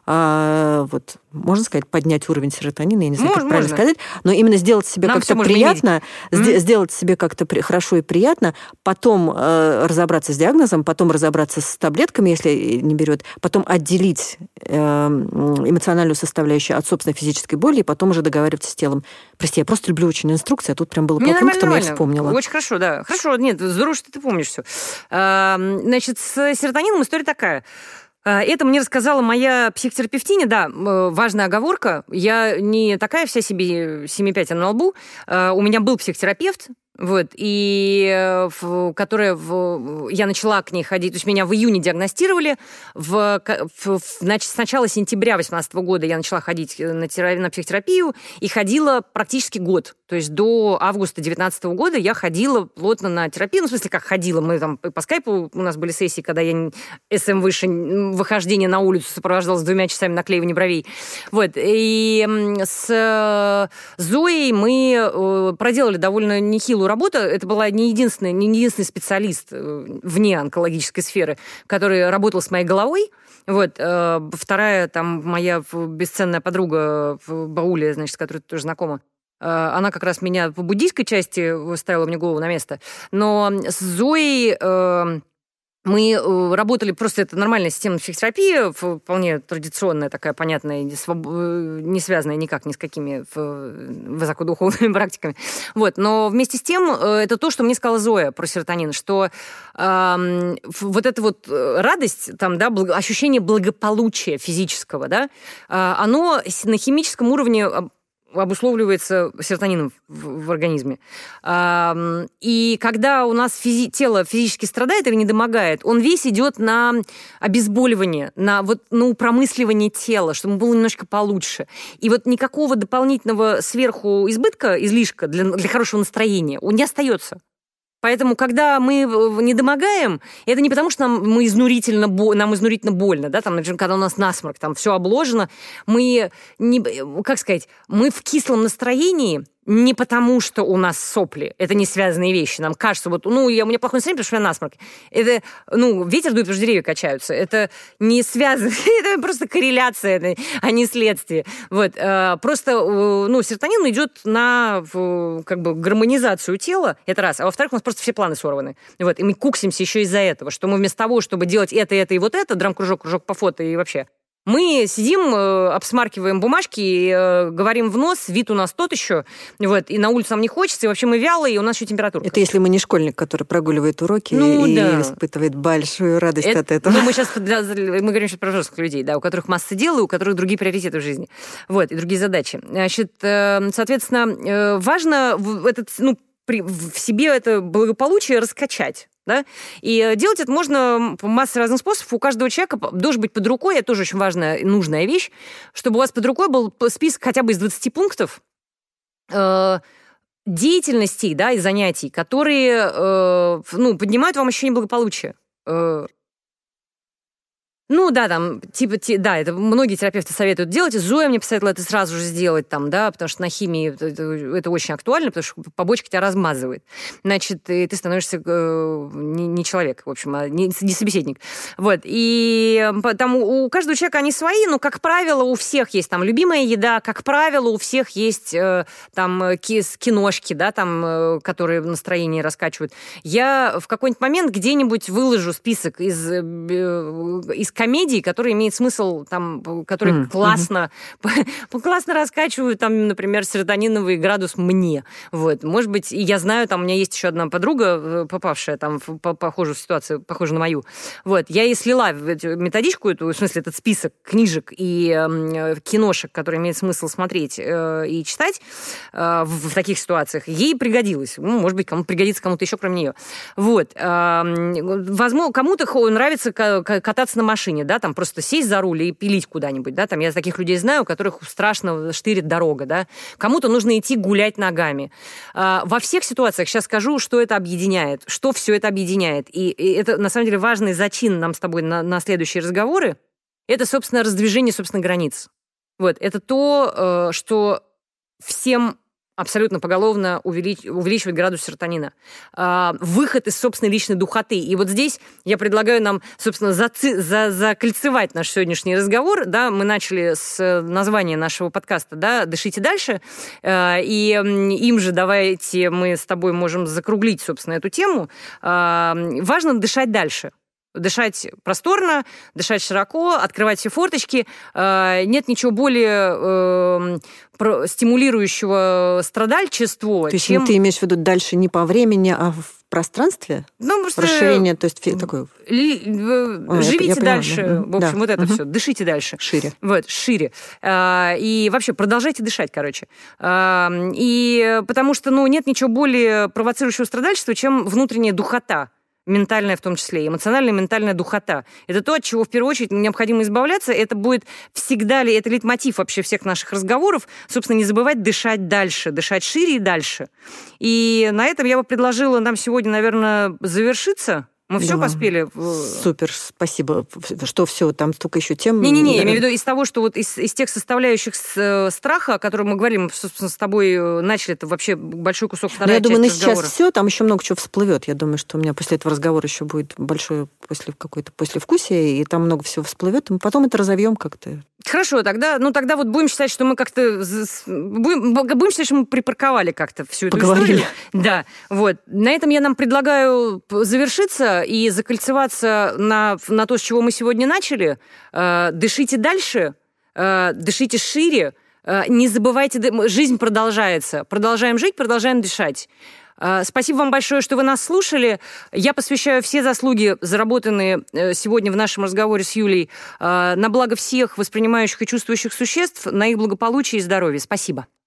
А, вот, можно сказать, поднять уровень серотонина, я не знаю, можно, как правильно можно. сказать, но именно сделать себе Нам как-то приятно, mm-hmm. сделать себе как-то при, хорошо и приятно, потом э, разобраться с диагнозом, потом разобраться с таблетками, если не берет, потом отделить э, эмоциональную составляющую от собственной физической боли, и потом уже договариваться с телом. Прости, я просто люблю очень инструкции, а тут прям было по пунктам, я вспомнила. Очень хорошо, да. Хорошо, нет, здорово, что ты помнишь все. А, значит, с серотонином история такая. Это мне рассказала моя психотерапевтиня, да, важная оговорка. Я не такая вся себе семь пять на лбу. У меня был психотерапевт, вот, и в, которая в, я начала к ней ходить, то есть меня в июне диагностировали, в, в, значит, с начала сентября две тысячи восемнадцатого года я начала ходить на, терапию, на психотерапию и ходила практически год, то есть до августа две тысячи девятнадцатого года я ходила плотно на терапию, ну, в смысле, как ходила, мы там по скайпу, у нас были сессии, когда я СМ выше, выхождение на улицу сопровождалось двумя часами наклеивания бровей, вот, и с Зоей мы проделали довольно нехилую работа. Это была не единственная, не единственный специалист вне онкологической сферы, который работал с моей головой. Вот. Вторая, там, моя бесценная подруга Бауля, значит, с которой ты тоже знакома, она как раз меня по буддийской части ставила мне голову на место. Но с Зоей мы работали, просто это нормальная система психотерапии, вполне традиционная, такая понятная, не связанная никак ни с какими высокодуховными практиками. Вот. Но вместе с тем, это то, что мне сказала Зоя про серотонин, что э, вот эта вот радость, там, да, ощущение благополучия физического, да, оно на химическом уровне обусловливается серотонином в, в организме. И когда у нас физи- тело физически страдает или недомогает, он весь идет на обезболивание, на, вот, на упромысливание тела, чтобы было немножко получше. И вот никакого дополнительного сверху избытка, излишка для, для хорошего настроения он не остается. Поэтому, когда мы недомогаем, это не потому, что нам, мы изнурительно, нам изнурительно больно, да, там, например, когда у нас насморк, там все обложено, мы, не, как сказать, мы в кислом настроении не потому, что у нас сопли. Это не связанные вещи. Нам кажется, вот, ну, я, у меня плохое настроение, потому что у меня насморк. Это, ну, ветер дует, потому что деревья качаются. Это не связано, это просто корреляция, а не следствие. Вот. Просто, ну, серотонин идет на, как бы, гармонизацию тела, это раз. А во-вторых, у нас просто все планы сорваны. Вот. И мы куксимся еще из-за этого, что мы вместо того, чтобы делать это, это и вот это, драм-кружок, кружок по фото и вообще, мы сидим, обсмаркиваем бумажки, и, говорим в нос, вид у нас тот еще, вот, и на улицу нам не хочется, и вообще мы вялые, и у нас еще температура. Это если мы не школьник, который прогуливает уроки ну, и да. испытывает большую радость это, от этого. Ну, мы сейчас для, мы говорим сейчас про взрослых людей, да, у которых масса дел, и у которых другие приоритеты в жизни, вот, и другие задачи. Значит, соответственно, важно этот, ну, в себе это благополучие раскачать. Да? И делать это можно по массе разных способов. У каждого человека должен быть под рукой, это тоже очень важная и нужная вещь, чтобы у вас под рукой был список хотя бы из двадцати пунктов э, деятельностей, да, и занятий, которые э, ну, поднимают вам ощущение благополучия. Э, Ну, да, там, типа, те, да, это многие терапевты советуют делать. Зоя мне посоветовала это сразу же сделать, там, да, потому что на химии это, это очень актуально, потому что побочка тебя размазывает. Значит, и ты становишься э, не, не человек, в общем, а не, не собеседник. Вот, и там у каждого человека они свои, но, как правило, у всех есть там любимая еда, как правило, у всех есть э, там киношки, да, там, э, которые настроение раскачивают. Я в какой-нибудь момент где-нибудь выложу список из, э, из комедий, которые имеют смысл, там, которые mm-hmm. классно, mm-hmm. классно раскачивают, там, например, серотониновый градус мне. Вот. Может быть, и я знаю, там, у меня есть еще одна подруга, попавшая там в похожую ситуацию, похожую на мою. Вот. Я ей слила методичку эту, в смысле, этот список книжек и э, киношек, которые имеет смысл смотреть э, и читать э, в, в таких ситуациях. Ей пригодилось. Ну, может быть, кому пригодится кому-то еще, кроме нее. Вот. Э, возможно, кому-то нравится кататься на машине, да, там просто сесть за руль и пилить куда-нибудь, да, там я таких людей знаю, у которых страшно штырит дорога, да, кому-то нужно идти гулять ногами. А, во всех ситуациях сейчас скажу, что это объединяет, что все это объединяет, и, и это, на самом деле, важный зачин нам с тобой на, на следующие разговоры, это, собственно, раздвижение, собственно, границ. Вот, это то, что всем абсолютно поголовно увелич... увеличивать градус серотонина. А, выход из собственной личной духоты. И вот здесь я предлагаю нам, собственно, заци... за... закольцевать наш сегодняшний разговор. Да, мы начали с названия нашего подкаста, да, «Дышите дальше». А, и им же давайте мы с тобой можем закруглить, собственно, эту тему. А, важно дышать дальше. Дышать просторно, дышать широко, открывать все форточки. Нет ничего более э, стимулирующего страдальчества. То есть чем... ты имеешь в виду дальше не по времени, а в пространстве? Ну, просто... Расширение, то есть такое... Ли... О, Живите я, я дальше. Поняла. В общем, да. вот это угу. все. Дышите дальше. Шире. Вот, шире. И вообще продолжайте дышать, короче. И потому что, ну, нет ничего более провоцирующего страдальчества, чем внутренняя духота. Ментальная в том числе, эмоциональная, ментальная духота. Это то, от чего в первую очередь необходимо избавляться. Это будет всегда ли, это лейтмотив вообще всех наших разговоров. Собственно, не забывать дышать дальше, дышать шире и дальше. И на этом я бы предложила нам сегодня, наверное, завершиться. Мы все да. поспели? Супер, спасибо. Что все, там столько еще тем. Не-не-не, я имею в виду из того, что вот из, из тех составляющих страха, о которых мы говорили, мы, собственно, с тобой начали, это вообще большой кусок вторая часть разговора. Я думаю, на сейчас все, там еще много чего всплывет. Я думаю, что у меня после этого разговора еще будет большое после какое-то послевкусие, и там много всего всплывет, и мы потом это разовьем как-то. Хорошо, тогда, ну тогда вот будем считать, что мы как-то будем, будем считать, что мы припарковали как-то всю эту Поговорили. историю. Да, вот. На этом я нам предлагаю завершиться и закольцеваться на, на то, с чего мы сегодня начали. Дышите дальше, дышите шире, не забывайте, жизнь продолжается. Продолжаем жить, продолжаем дышать. Спасибо вам большое, что вы нас слушали. Я посвящаю все заслуги, заработанные сегодня в нашем разговоре с Юлей, на благо всех воспринимающих и чувствующих существ, на их благополучие и здоровье. Спасибо.